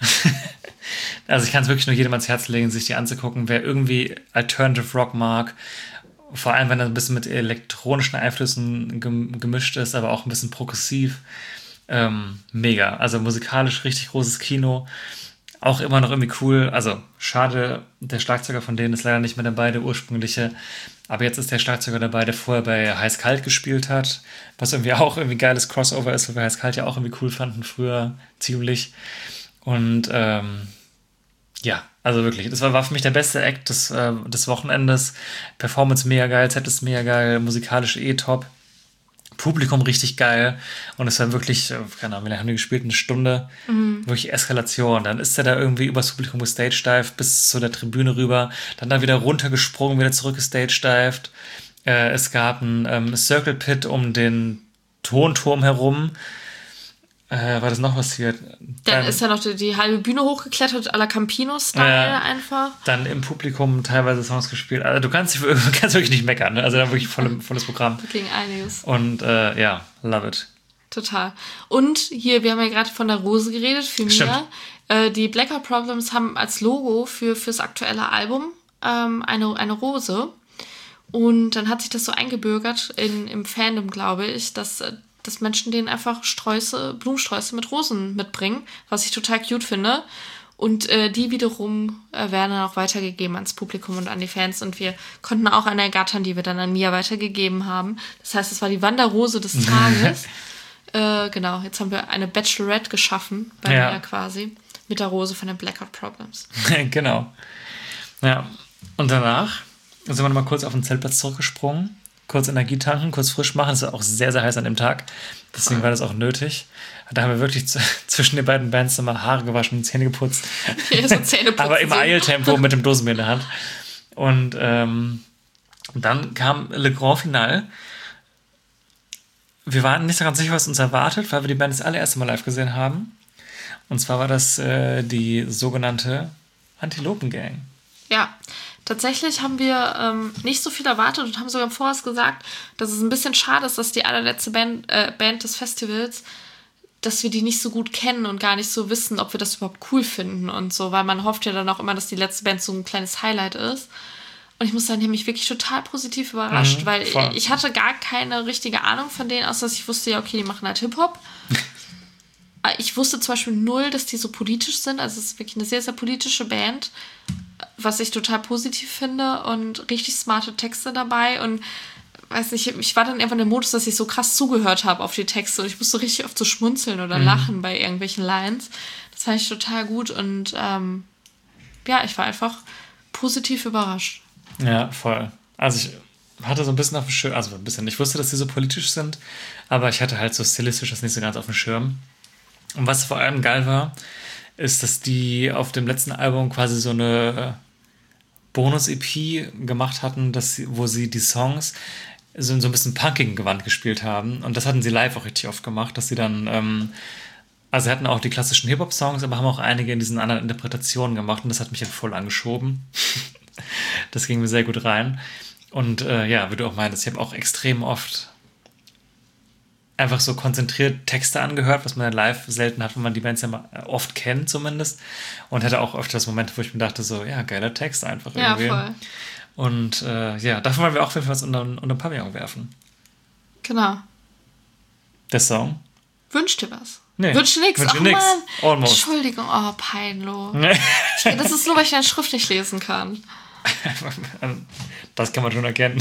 Also ich kann es wirklich nur jedem ans Herz legen, sich die anzugucken, wer irgendwie Alternative Rock mag, vor allem wenn er ein bisschen mit elektronischen Einflüssen gem- gemischt ist, aber auch ein bisschen progressiv. Ähm, mega, also musikalisch richtig großes Kino, auch immer noch irgendwie cool, also schade, der Schlagzeuger von denen ist leider nicht mehr dabei, der ursprüngliche, aber jetzt ist der Schlagzeuger dabei, der vorher bei Heiß Kalt gespielt hat, was irgendwie auch irgendwie geiles Crossover ist, weil wir Heiß Kalt ja auch irgendwie cool fanden früher, ziemlich. Und ähm, Ja, also wirklich. Das war, war für mich der beste Act des, äh, des Wochenendes. Performance mega geil, Set ist mega geil, musikalisch eh top. Publikum richtig geil. Und es war wirklich, äh, keine Ahnung, wie lange haben die gespielt? Eine Stunde. Mhm. Wirklich Eskalation. Dann ist er da irgendwie übers Publikum gestagedived bis zu der Tribüne rüber. Dann da wieder runtergesprungen, wieder zurück gestagedived. Äh, es gab ein ähm, Circle Pit um den Tonturm herum. Äh, war das noch passiert? Dann, Dann ist ja noch die, die halbe Bühne hochgeklettert, à la Campino-Style ja, einfach. Dann im Publikum teilweise Songs gespielt. Also du kannst, du kannst wirklich nicht meckern. Ne? Also dann wirklich voll, volles Programm. Gegen einiges. Und äh, ja, love it. Total. Und hier, wir haben ja gerade von der Rose geredet, für Mia. Äh, die Blackout Problems haben als Logo für fürs aktuelle Album ähm, eine, eine Rose. Und dann hat sich das so eingebürgert in, im Fandom, glaube ich, dass... dass Menschen denen einfach Sträuße, Blumensträuße mit Rosen mitbringen, was ich total cute finde. Und äh, die wiederum äh, werden dann auch weitergegeben ans Publikum und an die Fans. Und wir konnten auch eine ergattern, die wir dann an Mia weitergegeben haben. Das heißt, es war die Wanderrose des Tages. äh, genau, jetzt haben wir eine Bachelorette geschaffen, bei ja. Mia quasi, mit der Rose von den Blackout Problems. Genau. Ja, und danach sind wir nochmal kurz auf den Zeltplatz zurückgesprungen. Kurz Energie tanken, kurz frisch machen. Es war auch sehr, sehr heiß an dem Tag. Deswegen war das auch nötig. Da haben wir wirklich z- zwischen den beiden Bands immer Haare gewaschen und Zähne geputzt. Ja, so Zähne putzen. Aber im Eiltempo mit dem Dosenbier in der Hand. Und ähm, dann kam Le Grand Finale. Wir waren nicht so ganz sicher, was uns erwartet, weil wir die Band das allererste Mal live gesehen haben. Und zwar war das äh, die sogenannte Antilopen Gang. Ja, tatsächlich haben wir ähm, nicht so viel erwartet und haben sogar im Voraus gesagt, dass es ein bisschen schade ist, dass die allerletzte Band, äh, Band des Festivals, dass wir die nicht so gut kennen und gar nicht so wissen, ob wir das überhaupt cool finden und so, weil man hofft ja dann auch immer, dass die letzte Band so ein kleines Highlight ist. Und ich muss sagen, die haben mich wirklich total positiv überrascht, Mhm, weil voll. ich hatte gar keine richtige Ahnung von denen, außer dass ich wusste, ja, okay, die machen halt Hip-Hop. Ich wusste zum Beispiel null, dass die so politisch sind, also es ist wirklich eine sehr, sehr politische Band, was ich total positiv finde und richtig smarte Texte dabei und weiß nicht, ich war dann einfach in dem Modus, dass ich so krass zugehört habe auf die Texte und ich musste richtig oft so schmunzeln oder Mhm. lachen bei irgendwelchen Lines. Das fand ich total gut und ähm, ja, ich war einfach positiv überrascht. Ja, voll. Also ich hatte so ein bisschen auf dem Schirm, also ein bisschen, ich wusste, dass sie so politisch sind, aber ich hatte halt so stilistisch das nicht so ganz auf dem Schirm. Und was vor allem geil war, ist, dass die auf dem letzten Album quasi so eine Bonus-E P gemacht hatten, dass sie, wo sie die Songs so, so ein bisschen punkigen Gewand gespielt haben. Und das hatten sie live auch richtig oft gemacht, dass sie dann, ähm, also sie hatten auch die klassischen Hip-Hop-Songs, aber haben auch einige in diesen anderen Interpretationen gemacht und das hat mich dann voll angeschoben. Das ging mir sehr gut rein. Und äh, ja, wie du auch meintest, ich habe auch extrem oft einfach so konzentriert Texte angehört, was man dann live selten hat, wenn man die Bands ja mal oft kennt zumindest. Und hatte auch öfters Momente, wo ich mir dachte so, ja, geiler Text einfach Ja, irgendwie. voll. Und äh, ja, davon wollen wir auch auf jeden Fall was unter, unter den Pavillon werfen. Genau. Der Song? Wünsch dir was? Nee. Wünsch dir nix? Wünsch Ach dir nix. Mann. Almost. Entschuldigung, oh, peinlo. Das ist nur, weil ich deine Schrift nicht lesen kann. Das kann man schon erkennen.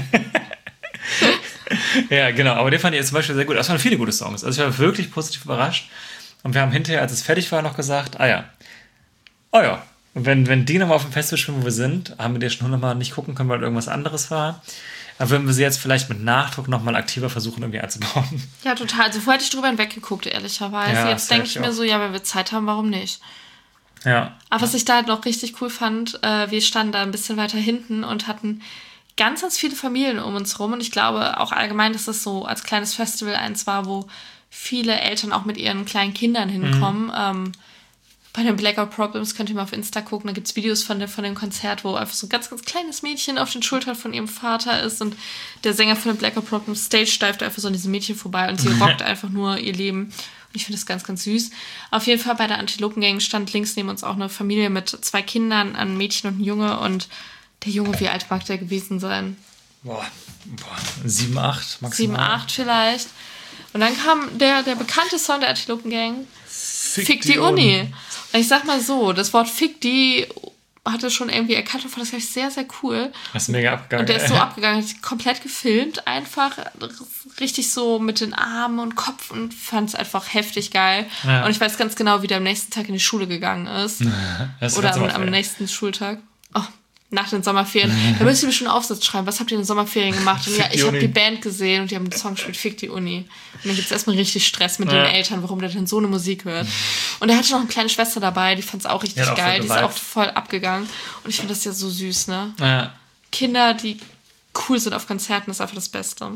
Ja, genau. Aber den fand ich jetzt zum Beispiel sehr gut. Das waren viele gute Songs. Also ich war wirklich positiv überrascht. Und wir haben hinterher, als es fertig war, noch gesagt, ah ja, oh ja, wenn, wenn die nochmal auf dem Festival spielen, wo wir sind, haben wir die schon hundertmal nicht gucken können, weil irgendwas anderes war. Aber würden wir sie jetzt vielleicht mit Nachdruck nochmal aktiver versuchen, irgendwie einzubauen. Ja, total. Also vorher hätte ich drüber hinweggeguckt, ehrlicherweise. Ja, Jetzt das denke hätte ich ich mir auch. so, ja, wenn wir Zeit haben, warum nicht? Ja. Aber was ich da halt noch richtig cool fand, äh, wir standen da ein bisschen weiter hinten und hatten ganz, ganz viele Familien um uns rum. Und ich glaube auch allgemein, dass das so als kleines Festival eins war, wo viele Eltern auch mit ihren kleinen Kindern hinkommen. Mhm. Ähm, bei den Blackout Problems könnt ihr mal auf Insta gucken, da gibt es Videos von, der, von dem Konzert, wo einfach so ein ganz, ganz kleines Mädchen auf den Schultern von ihrem Vater ist und der Sänger von den Blackout Problems Stage steift einfach so an diesem Mädchen vorbei und sie rockt einfach nur ihr Leben. Und ich finde das ganz, ganz süß. Auf jeden Fall bei der Antilopen-Gang stand links neben uns auch eine Familie mit zwei Kindern, ein Mädchen und ein Junge und der Junge, wie alt mag der gewesen sein? Boah, boah. sieben, acht maximal. sieben, acht vielleicht. Und dann kam der, der bekannte Song der Antilopen Gang, Fick, Fick die, die Uni. Uni. Und ich sag mal so, das Wort Fick die hatte schon irgendwie erkannt und fand das gleich sehr, sehr cool. Das ist mega abgegangen. Und der ist so abgegangen, hat komplett gefilmt, einfach richtig so mit den Armen und Kopf und fand es einfach heftig geil. Ja. Und ich weiß ganz genau, wie der am nächsten Tag in die Schule gegangen ist. Ja, oder am, am nächsten Schultag. Oh, nach den Sommerferien. Da müsst ihr mir schon einen Aufsatz schreiben. Was habt ihr in den Sommerferien gemacht? Und ja, ich habe die Band gesehen und die haben den Song gespielt, Fick die Uni. Und dann gibt es erstmal richtig Stress mit ja. den Eltern, warum der denn so eine Musik hört. Und er hatte noch eine kleine Schwester dabei, die fand es auch richtig ja, geil. Auch die ist auch voll abgegangen. Und ich finde das ja so süß, ne? Ja. Kinder, die cool sind auf Konzerten, ist einfach das Beste.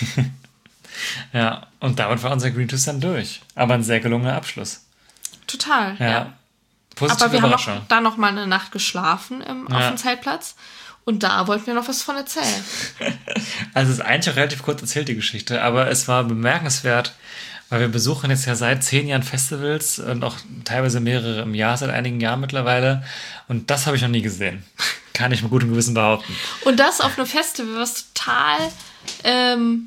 Ja, und damit war unser Green Twist dann durch. Aber ein sehr gelungener Abschluss. Total, ja. ja. Positive Aber wir haben noch, da noch mal eine Nacht geschlafen im, ja. auf dem Zeltplatz. Und da wollten wir noch was von erzählen. Also es ist eigentlich auch relativ kurz erzählt, die Geschichte. Aber es war bemerkenswert, weil wir besuchen jetzt ja seit zehn Jahren Festivals und auch teilweise mehrere im Jahr, seit einigen Jahren mittlerweile. Und das habe ich noch nie gesehen. Kann ich mit gutem Gewissen behaupten. Und das auf einem Festival, was total ähm,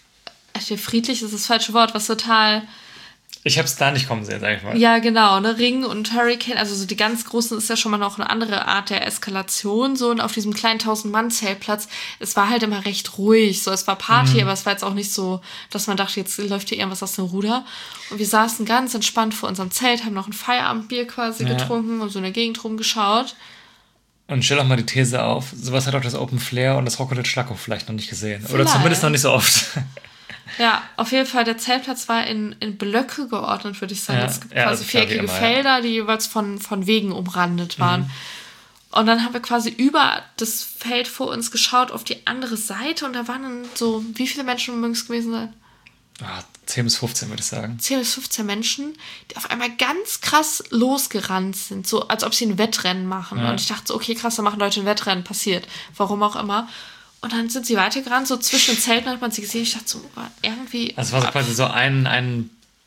friedlich ist das falsche Wort, was total... Ich habe es da nicht kommen sehen, sag ich mal. Ja, genau, ne, Ring und Hurricane, also so die ganz großen ist ja schon mal noch eine andere Art der Eskalation, so, und auf diesem kleinen tausend-Mann-Zeltplatz, es war halt immer recht ruhig, so, es war Party, mhm. aber es war jetzt auch nicht so, dass man dachte, jetzt läuft hier irgendwas aus dem Ruder. Und wir saßen ganz entspannt vor unserem Zelt, haben noch ein Feierabendbier quasi ja. getrunken und so in der Gegend rumgeschaut. Und stell doch mal die These auf, sowas hat auch das Open Flair und das Rockhütte Schlackow vielleicht noch nicht gesehen. Vielleicht. Oder zumindest noch nicht so oft. Ja, auf jeden Fall, der Zeltplatz war in, in Blöcke geordnet, würde ich sagen. Ja, es gibt ja, quasi viereckige Felder, die jeweils von, von Wegen umrandet waren. Mhm. Und dann haben wir quasi über das Feld vor uns geschaut auf die andere Seite und da waren dann so, wie viele Menschen mögen es gewesen sein? Ah, zehn bis fünfzehn würde ich sagen. zehn bis fünfzehn Menschen, die auf einmal ganz krass losgerannt sind, so als ob sie ein Wettrennen machen. Ja. Und ich dachte so, okay, krass, da machen Leute ein Wettrennen, passiert. Warum auch immer. Und dann sind sie weitergerannt, so zwischen den Zelten hat man sie gesehen. Ich dachte so, irgendwie... Also es war so quasi so ein, ein,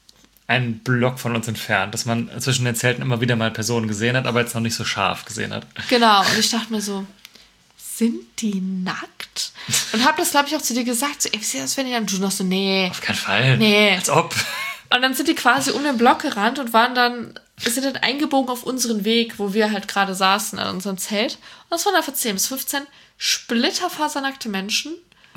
ein Block von uns entfernt, dass man zwischen den Zelten immer wieder mal Personen gesehen hat, aber jetzt noch nicht so scharf gesehen hat. Genau, und ich dachte mir so, sind die nackt? Und habe das, glaube ich, auch zu dir gesagt, so, ey, wie sieht das, wenn die dann... Du noch so, nee. Auf keinen Fall. Nee. Als ob. Und dann sind die quasi um den Block gerannt und waren dann... sind dann eingebogen auf unseren Weg, wo wir halt gerade saßen an unserem Zelt. Und das waren einfach zehn bis fünfzehn splitterfasernackte Menschen.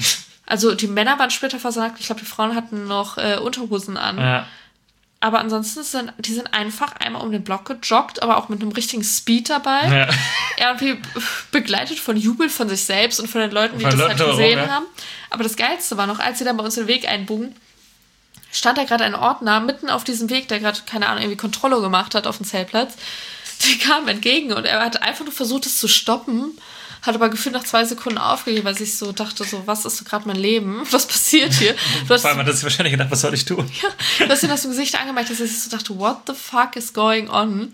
Also die Männer waren splitterfasernackt. Ich glaube, die Frauen hatten noch äh, Unterhosen an. Ja. Aber ansonsten sind die sind einfach einmal um den Block gejoggt, aber auch mit einem richtigen Speed dabei. Ja. Irgendwie begleitet von Jubel von sich selbst und von den Leuten, die von das Leuten halt gesehen rum, ja. haben. Aber das Geilste war noch, als sie dann bei uns den Weg einbogen, stand da gerade ein Ordner mitten auf diesem Weg, der gerade, keine Ahnung, irgendwie Kontrollo gemacht hat auf dem Zeltplatz. Der kam entgegen und er hat einfach nur versucht, es zu stoppen, hat aber gefühlt nach zwei Sekunden aufgegeben, weil ich so dachte, so, was ist so gerade mein Leben? Was passiert hier? Du hast, Weil man das wahrscheinlich gedacht, was soll ich tun? Ja, du hast ihn aus dem Gesicht angemerkt, dass ich so dachte, what the fuck is going on?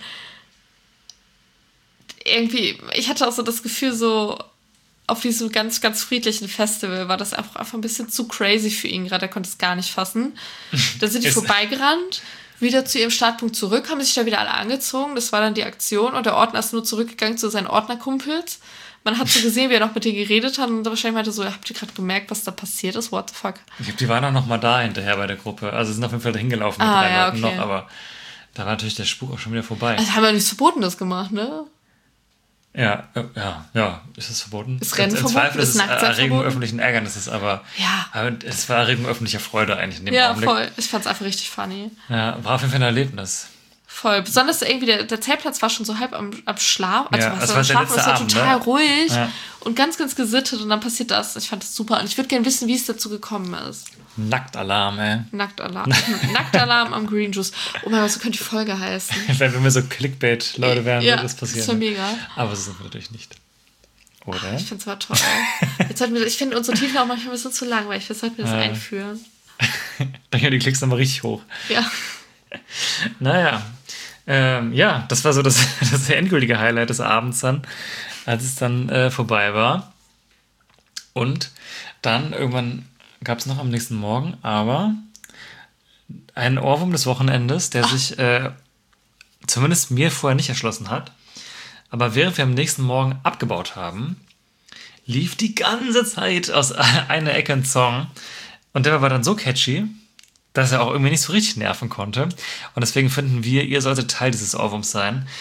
Irgendwie, ich hatte auch so das Gefühl, so auf diesem ganz, ganz friedlichen Festival war das einfach, einfach ein bisschen zu crazy für ihn gerade, er konnte es gar nicht fassen. Dann sind die vorbeigerannt, wieder zu ihrem Startpunkt zurück, haben sich da wieder alle angezogen, das war dann die Aktion und der Ordner ist nur zurückgegangen zu seinen Ordnerkumpels. Man hat so gesehen, wie er noch mit denen geredet hat und wahrscheinlich meinte so, habt ihr gerade gemerkt, was da passiert ist? What the fuck? Ich glaube, die waren auch noch mal da hinterher bei der Gruppe. Also sind auf jeden Fall da hingelaufen mit ah, drei ja, Leuten okay. noch, aber da war natürlich der Spuk auch schon wieder vorbei. Also haben wir nicht verboten, das gemacht, ne? Ja, ja, ja. Ist das verboten? Ist Rennen Im verboten? Zweifel ist es Nacktsein Erregung verboten? öffentlichen Ärgernisses, aber, Ja. aber es war Erregung öffentlicher Freude eigentlich in dem Ja, Augenblick. voll. Ich fand's einfach richtig funny. Ja, war auf jeden Fall ein Erlebnis. Voll. Besonders irgendwie, der, der Zeltplatz war schon so halb am, am Schlaf. Also Ja, was das am war der Schlaf, letzte es war Abend, total ne? ruhig Ja. und ganz, ganz gesittet und dann passiert das. Ich fand das super und ich würde gerne wissen, wie es dazu gekommen ist. Nacktalarm, ey. Nacktalarm. Nacktalarm am Green Juice. Oh mein Gott, so könnte die Folge heißen. Wenn, wenn wir so Clickbait-Leute wären, Ja, würde das passieren. das wäre mega. Aber das sind wir natürlich nicht. Oder? Ich finde es aber toll. Jetzt sollten wir, ich finde unsere Titel auch manchmal ein bisschen zu langweilig. Jetzt sollten wir das Ja. einführen. Dann gehen die Klicks nochmal richtig hoch. Ja. Naja. Ähm, ja, das war so das, das endgültige Highlight des Abends dann, als es dann äh, vorbei war. Und dann irgendwann gab es noch am nächsten Morgen aber einen Ohrwurm des Wochenendes, der Ach. sich äh, zumindest mir vorher nicht erschlossen hat. Aber während wir am nächsten Morgen abgebaut haben, lief die ganze Zeit aus einer Ecke ein Song. Und der war dann so catchy, dass er auch irgendwie nicht so richtig nerven konnte. Und deswegen finden wir, ihr solltet Teil dieses Ohrwurms sein.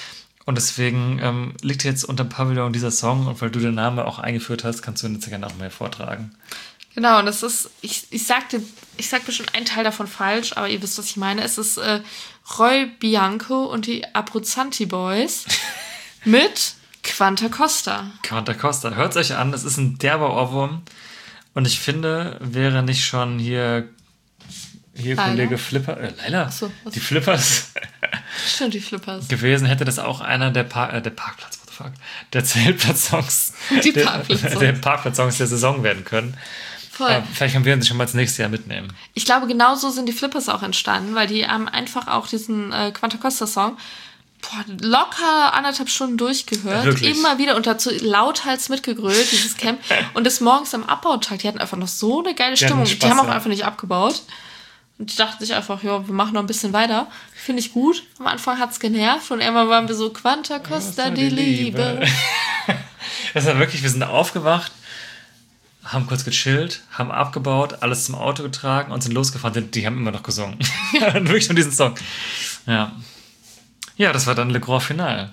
Und deswegen ähm, liegt jetzt unter dem Pavillon dieser Song und weil du den Namen auch eingeführt hast, kannst du ihn jetzt gerne auch mehr vortragen. Genau, und das ist, ich, ich sagte, ich sag bestimmt einen Teil davon falsch, aber ihr wisst, was ich meine. Es ist äh, Roy Bianco und die Abruzzanti Boys mit Quanta Costa. Quanta Costa, hört euch an, das ist ein derber Ohrwurm. Und ich finde, wäre nicht schon hier, hier Leila? Kollege Flipper, äh, Leila, so, die Flippers Stimmt, die Flippers. gewesen, hätte das auch einer der, Par- äh, der Parkplatz, what the fuck, der Zeltplatz-Songs, Die der, Parkplatz-Songs. der Parkplatz-Songs der Saison werden können. Voll. Äh, vielleicht können wir uns schon mal ins nächste Jahr mitnehmen. Ich glaube, genau so sind die Flippers auch entstanden, weil die haben einfach auch diesen äh, Quanta Costa Song boah, locker anderthalb Stunden durchgehört. Wirklich? Immer wieder und dazu lauthals mitgegrölt, dieses Camp. Und des Morgens am Abbautag, die hatten einfach noch so eine geile Die hatten Stimmung. Spaß, die haben auch ja. einfach nicht abgebaut. Und die dachten sich einfach, ja, wir machen noch ein bisschen weiter. Finde ich gut. Am Anfang hat es genervt und irgendwann waren wir so, Quanta Costa die Liebe. Das war wirklich, wir sind aufgewacht, haben kurz gechillt, haben abgebaut, alles zum Auto getragen und sind losgefahren. Die, die haben immer noch gesungen. Wirklich schon diesen Song. Ja. Ja, das war dann Le Grand Finale.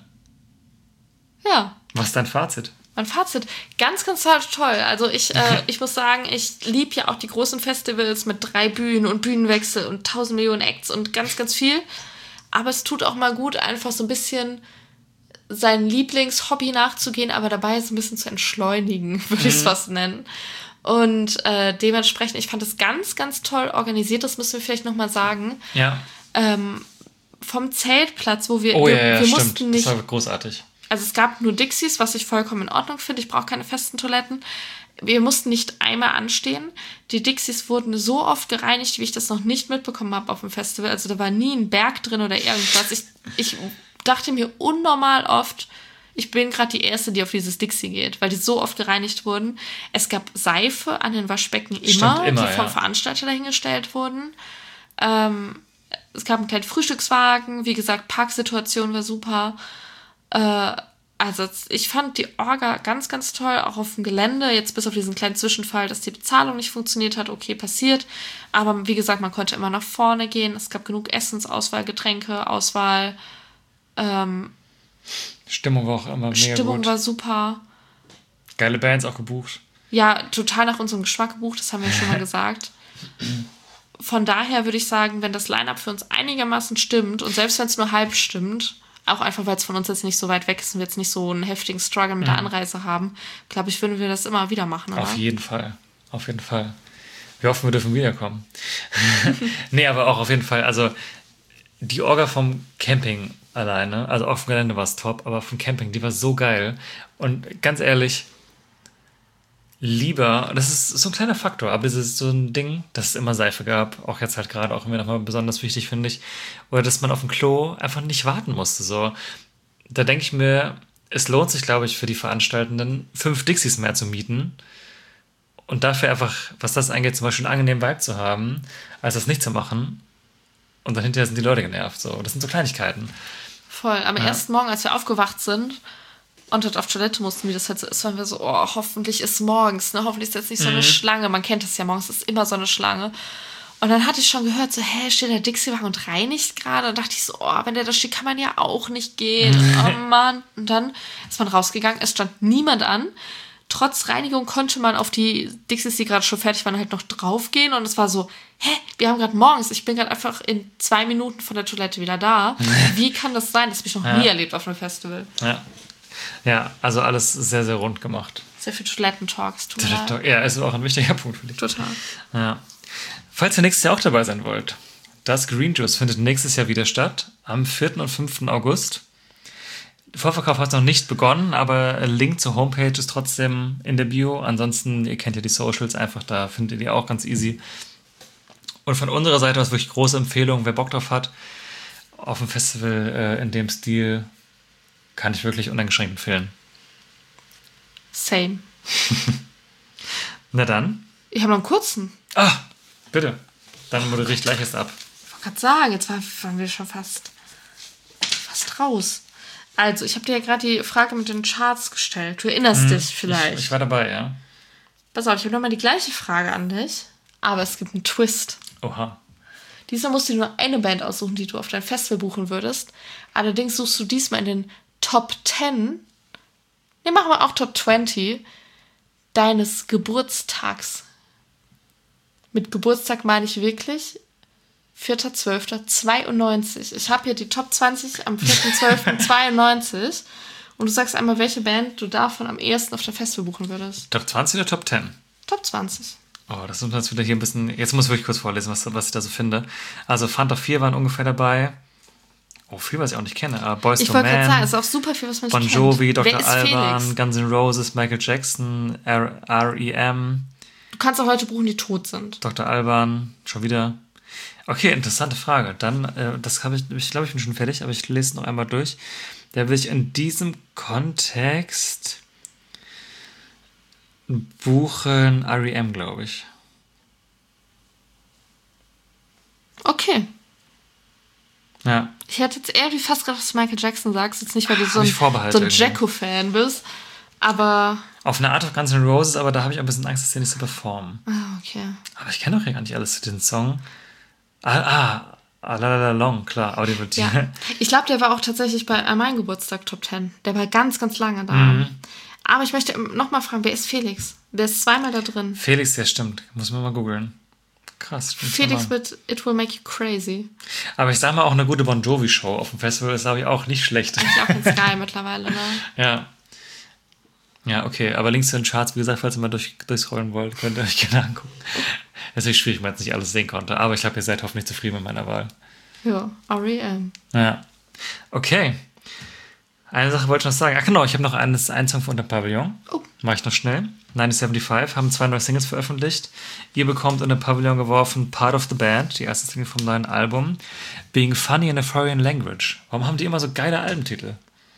Ja. Was ist dein Fazit? Mein Fazit, ganz, ganz toll. Also ich, äh, ich muss sagen, ich liebe ja auch die großen Festivals mit drei Bühnen und Bühnenwechsel und tausend Millionen Acts und ganz, ganz viel. Aber es tut auch mal gut, einfach so ein bisschen sein Lieblingshobby nachzugehen, aber dabei so ein bisschen zu entschleunigen, würde ich es fast nennen. Und äh, dementsprechend, ich fand es ganz, ganz toll organisiert. Das müssen wir vielleicht nochmal sagen. Ja. Ähm, vom Zeltplatz, wo wir, Oh wir, ja, ja, wir stimmt. mussten nicht... Das war großartig. Also es gab nur Dixies, was ich vollkommen in Ordnung finde. Ich brauche keine festen Toiletten. Wir mussten nicht einmal anstehen. Die Dixies wurden so oft gereinigt, wie ich das noch nicht mitbekommen habe auf dem Festival. Also da war nie ein Berg drin oder irgendwas. Ich, ich dachte mir unnormal oft, ich bin gerade die Erste, die auf dieses Dixie geht, weil die so oft gereinigt wurden. Es gab Seife an den Waschbecken immer, Stimmt, immer die vom ja. Veranstalter dahingestellt wurden. Ähm, es gab einen kleinen Frühstückswagen. Wie gesagt, Parksituation war super. Äh, also ich fand die Orga ganz, ganz toll, auch auf dem Gelände, jetzt bis auf diesen kleinen Zwischenfall, dass die Bezahlung nicht funktioniert hat, okay, passiert, aber wie gesagt, man konnte immer nach vorne gehen, es gab genug Essensauswahl, Getränke, Auswahl, ähm, Stimmung war auch immer mega Stimmung gut. war super, Geile Bands auch gebucht. ja, total nach unserem Geschmack gebucht, das haben wir schon mal gesagt. Von daher würde ich sagen, wenn das Line-Up für uns einigermaßen stimmt und selbst wenn es nur halb stimmt, auch einfach, weil es von uns jetzt nicht so weit weg ist und wir jetzt nicht so einen heftigen Struggle mit der Anreise haben, glaube ich, würden wir das immer wieder machen, oder? Auf jeden Fall. Auf jeden Fall. Wir hoffen, wir dürfen wiederkommen. Nee, aber auch auf jeden Fall. Also die Orga vom Camping alleine, also auf dem Gelände war es top, aber vom Camping, die war so geil. Und ganz ehrlich, lieber, das ist so ein kleiner Faktor, aber es ist so ein Ding, dass es immer Seife gab, auch jetzt halt gerade, auch immer nochmal besonders wichtig, finde ich, oder dass man auf dem Klo einfach nicht warten musste, so. Da denke ich mir, es lohnt sich, glaube ich, für die Veranstaltenden, fünf Dixies mehr zu mieten und dafür einfach, was das angeht, zum Beispiel einen angenehmen Vibe zu haben, als das nicht zu machen und dann hinterher sind die Leute genervt, so. Das sind so Kleinigkeiten. Voll. Am Ja. ersten Morgen, als wir aufgewacht sind und dort auf Toilette mussten, wie das halt so ist, waren wir so, oh, hoffentlich ist morgens, ne? Hoffentlich ist jetzt nicht so eine Schlange. Man kennt das ja, morgens ist immer so eine Schlange. Und dann hatte ich schon gehört, so, hä, steht der Dixie-Wagen und reinigt gerade? Und dachte ich so, oh, wenn der da steht, kann man ja auch nicht gehen. Oh Mann. Und dann ist man rausgegangen, es stand niemand an. Trotz Reinigung konnte man auf die Dixies, die gerade schon fertig waren, halt noch draufgehen. Und es war so, hä, wir haben gerade morgens, ich bin gerade einfach in zwei Minuten von der Toilette wieder da. Wie kann das sein? Das habe ich noch Ja. nie erlebt auf einem Festival. Ja. Ja, also alles sehr, sehr rund gemacht. Sehr viel Toilettentalks. tut mir leid. Ja, ist auch ein wichtiger Punkt für dich. Total. Ja. Falls ihr nächstes Jahr auch dabei sein wollt, das Green Juice findet nächstes Jahr wieder statt, am vierten und fünften August. Der Vorverkauf hat noch nicht begonnen, aber Link zur Homepage ist trotzdem in der Bio. Ansonsten, ihr kennt ja die Socials, einfach da findet ihr die auch ganz easy. Und von unserer Seite aus wirklich große Empfehlung, wer Bock drauf hat, auf dem Festival äh, in dem Stil, kann ich wirklich uneingeschränkt empfehlen. Same. Na dann. Ich habe noch einen kurzen. Ah, bitte. Dann moderiere ich gleich erst ab. Ich wollte gerade sagen, jetzt war- waren wir schon fast, fast raus. Also, ich habe dir ja gerade die Frage mit den Charts gestellt. Du erinnerst dich vielleicht. Ich war dabei, ja. Pass auf, ich habe nochmal die gleiche Frage an dich. Aber es gibt einen Twist. Oha. Diesmal musst du dir nur eine Band aussuchen, die du auf dein Festival buchen würdest. Allerdings suchst du diesmal in den Top zehn, ne, machen wir auch Top zwanzig deines Geburtstags. Mit Geburtstag meine ich wirklich vierter zwölfter zweiundneunzig. Ich habe hier die Top zwanzig am vierter zwölfter zweiundneunzig und du sagst einmal, welche Band du davon am ehesten auf der Festival buchen würdest. Top zwanzig oder Top zehn? Top zwanzig. Oh, das muss man jetzt wieder hier ein bisschen... Jetzt muss ich wirklich kurz vorlesen, was, was ich da so finde. Also Fanta vier waren ungefähr dabei. Oh, viel, was ich auch nicht kenne. Aber Boyz Ich two wollte gerade sagen, Men, es ist auch super viel, was man Bon nicht Jovi, kennt. Wer Doktor ist Alban, Felix? Guns N' Roses, Michael Jackson, R E M, Du kannst auch Leute buchen, die tot sind. Doktor Alban, schon wieder. Okay, interessante Frage. Dann, äh, das habe ich, ich glaube, ich bin schon fertig, aber ich lese es noch einmal durch. Da will ich in diesem Kontext buchen R E M, glaube ich. Okay. Ja. Ich hätte jetzt irgendwie fast gedacht, dass du Michael Jackson sagst. Jetzt nicht, weil du so Hab ein, ich Vorbehalt so ein irgendwie. Jacko-Fan bist. Aber. Auf eine Art of Guns N' Roses, aber da habe ich ein bisschen Angst, dass die nicht so performen. Ah, okay. Aber ich kenne doch ja gar nicht alles zu diesem Song. Ah, ah, ah la la la long, klar. Aber die wird Ja. Ich glaube, der war auch tatsächlich bei an meinem Geburtstag Top zehn. Der war ganz, ganz lange da. Mhm. Aber ich möchte nochmal fragen, wer ist Felix? Der ist zweimal da drin. Felix, ja stimmt. Muss man mal googeln. Krass. stimmt Felix zweimal. mit It Will Make You Crazy. Aber ich sag mal, auch eine gute Bon Jovi-Show auf dem Festival ist, glaube ich, auch nicht schlecht. Ist ja auch ganz geil mittlerweile, ne? Ja. Ja, okay. Aber Links zu den Charts, wie gesagt, falls ihr mal durch, durchscrollen wollt, könnt ihr euch gerne angucken. Das ist schwierig, weil ich jetzt nicht alles sehen konnte. Aber ich glaube, ihr seid hoffentlich zufrieden mit meiner Wahl. Ja, R E M. Ja. Okay. Eine Sache wollte ich noch sagen. Ach genau, ich habe noch eines, einen Song von Unter Pavillon. Oh. Mach ich noch schnell. neunzehnhundertfünfundsiebzig haben zwei neue Singles veröffentlicht. Ihr bekommt Unter Pavillon geworfen Part of the Band, die erste Single vom neuen Album. Being Funny in a Foreign Language. Warum haben die immer so geile Albentitel?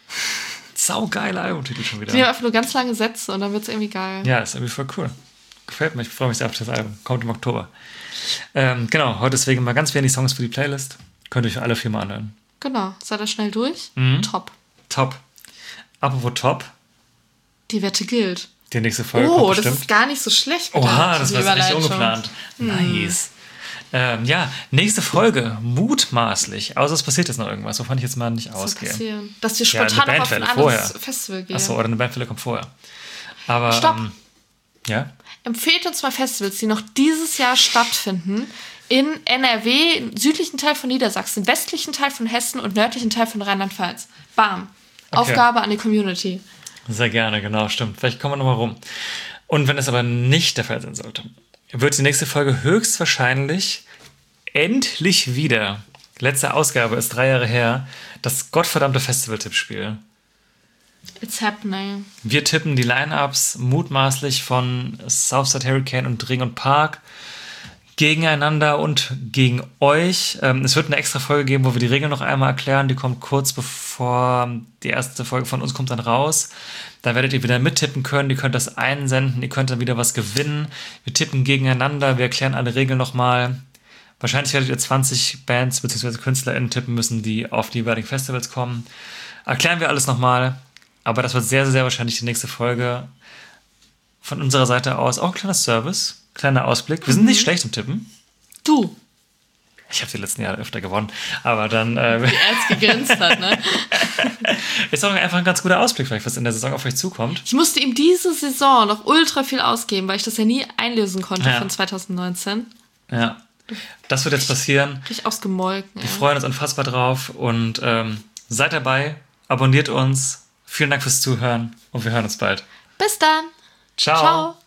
Saugeile Albentitel schon wieder. Die haben einfach nur ganz lange Sätze und dann wird es irgendwie geil. Ja, ist irgendwie voll cool. Gefällt mir. Ich freue mich sehr auf das Album. Kommt im Oktober. Ähm, genau, heute deswegen mal ganz wenig Songs für die Playlist. Könnt ihr euch alle vier mal anhören. Genau. Seid ihr schnell durch? Mhm. Top. Top. Apropos Top. Die Wette gilt. Die nächste Folge Oh, kommt das bestimmt. ist gar nicht so schlecht. mit Oha, der- das die war echt Überleitung. ungeplant. Nice. Ähm, ja, nächste Folge. Mutmaßlich. Außer es passiert jetzt noch irgendwas, wovon ich jetzt mal nicht Was soll ausgehe. passieren? Dass wir Ja, eine spontan noch auf ein Bandwelle anderes vorher. Festival gehen. Achso, oder eine Bandwelle kommt vorher. Aber. Stopp. Ähm, ja? Empfehlt uns mal Festivals, die noch dieses Jahr stattfinden. In N R W, im südlichen Teil von Niedersachsen, westlichen Teil von Hessen und nördlichen Teil von Rheinland-Pfalz. Bam. Okay. Aufgabe an die Community. Sehr gerne, genau, stimmt. Vielleicht kommen wir nochmal rum. Und wenn es aber nicht der Fall sein sollte, wird die nächste Folge höchstwahrscheinlich endlich wieder, letzte Ausgabe ist drei Jahre her, das gottverdammte Festival-Tippspiel. It's happening. Wir tippen die Line-Ups mutmaßlich von Southside Hurricane und Ring und Park gegeneinander und gegen euch. Ähm, es wird eine extra Folge geben, wo wir die Regeln noch einmal erklären. Die kommt kurz bevor die erste Folge von uns kommt dann raus. Da werdet ihr wieder mittippen können. Ihr könnt das einsenden. Ihr könnt dann wieder was gewinnen. Wir tippen gegeneinander. Wir erklären alle Regeln nochmal. Wahrscheinlich werdet ihr zwanzig Bands bzw. KünstlerInnen tippen müssen, die auf die jeweiligen Festivals kommen. Erklären wir alles nochmal. Aber das wird sehr, sehr wahrscheinlich die nächste Folge. Von unserer Seite aus auch ein kleiner Service. Kleiner Ausblick. Wir sind Mhm. nicht schlecht im Tippen. Du, Ich habe die letzten Jahre öfter gewonnen. Aber dann äh, er es gegrinst hat, ne? ist auch einfach ein ganz guter Ausblick, vielleicht, was in der Saison auf euch zukommt. Ich musste ihm diese Saison noch ultra viel ausgeben, weil ich das ja nie einlösen konnte Ja. von zwanzig neunzehn. Ja. Das wird jetzt passieren. Richtig ausgemolken. Wir ey. freuen uns unfassbar drauf und ähm, seid dabei, abonniert uns. Vielen Dank fürs Zuhören und wir hören uns bald. Bis dann. Ciao. Ciao.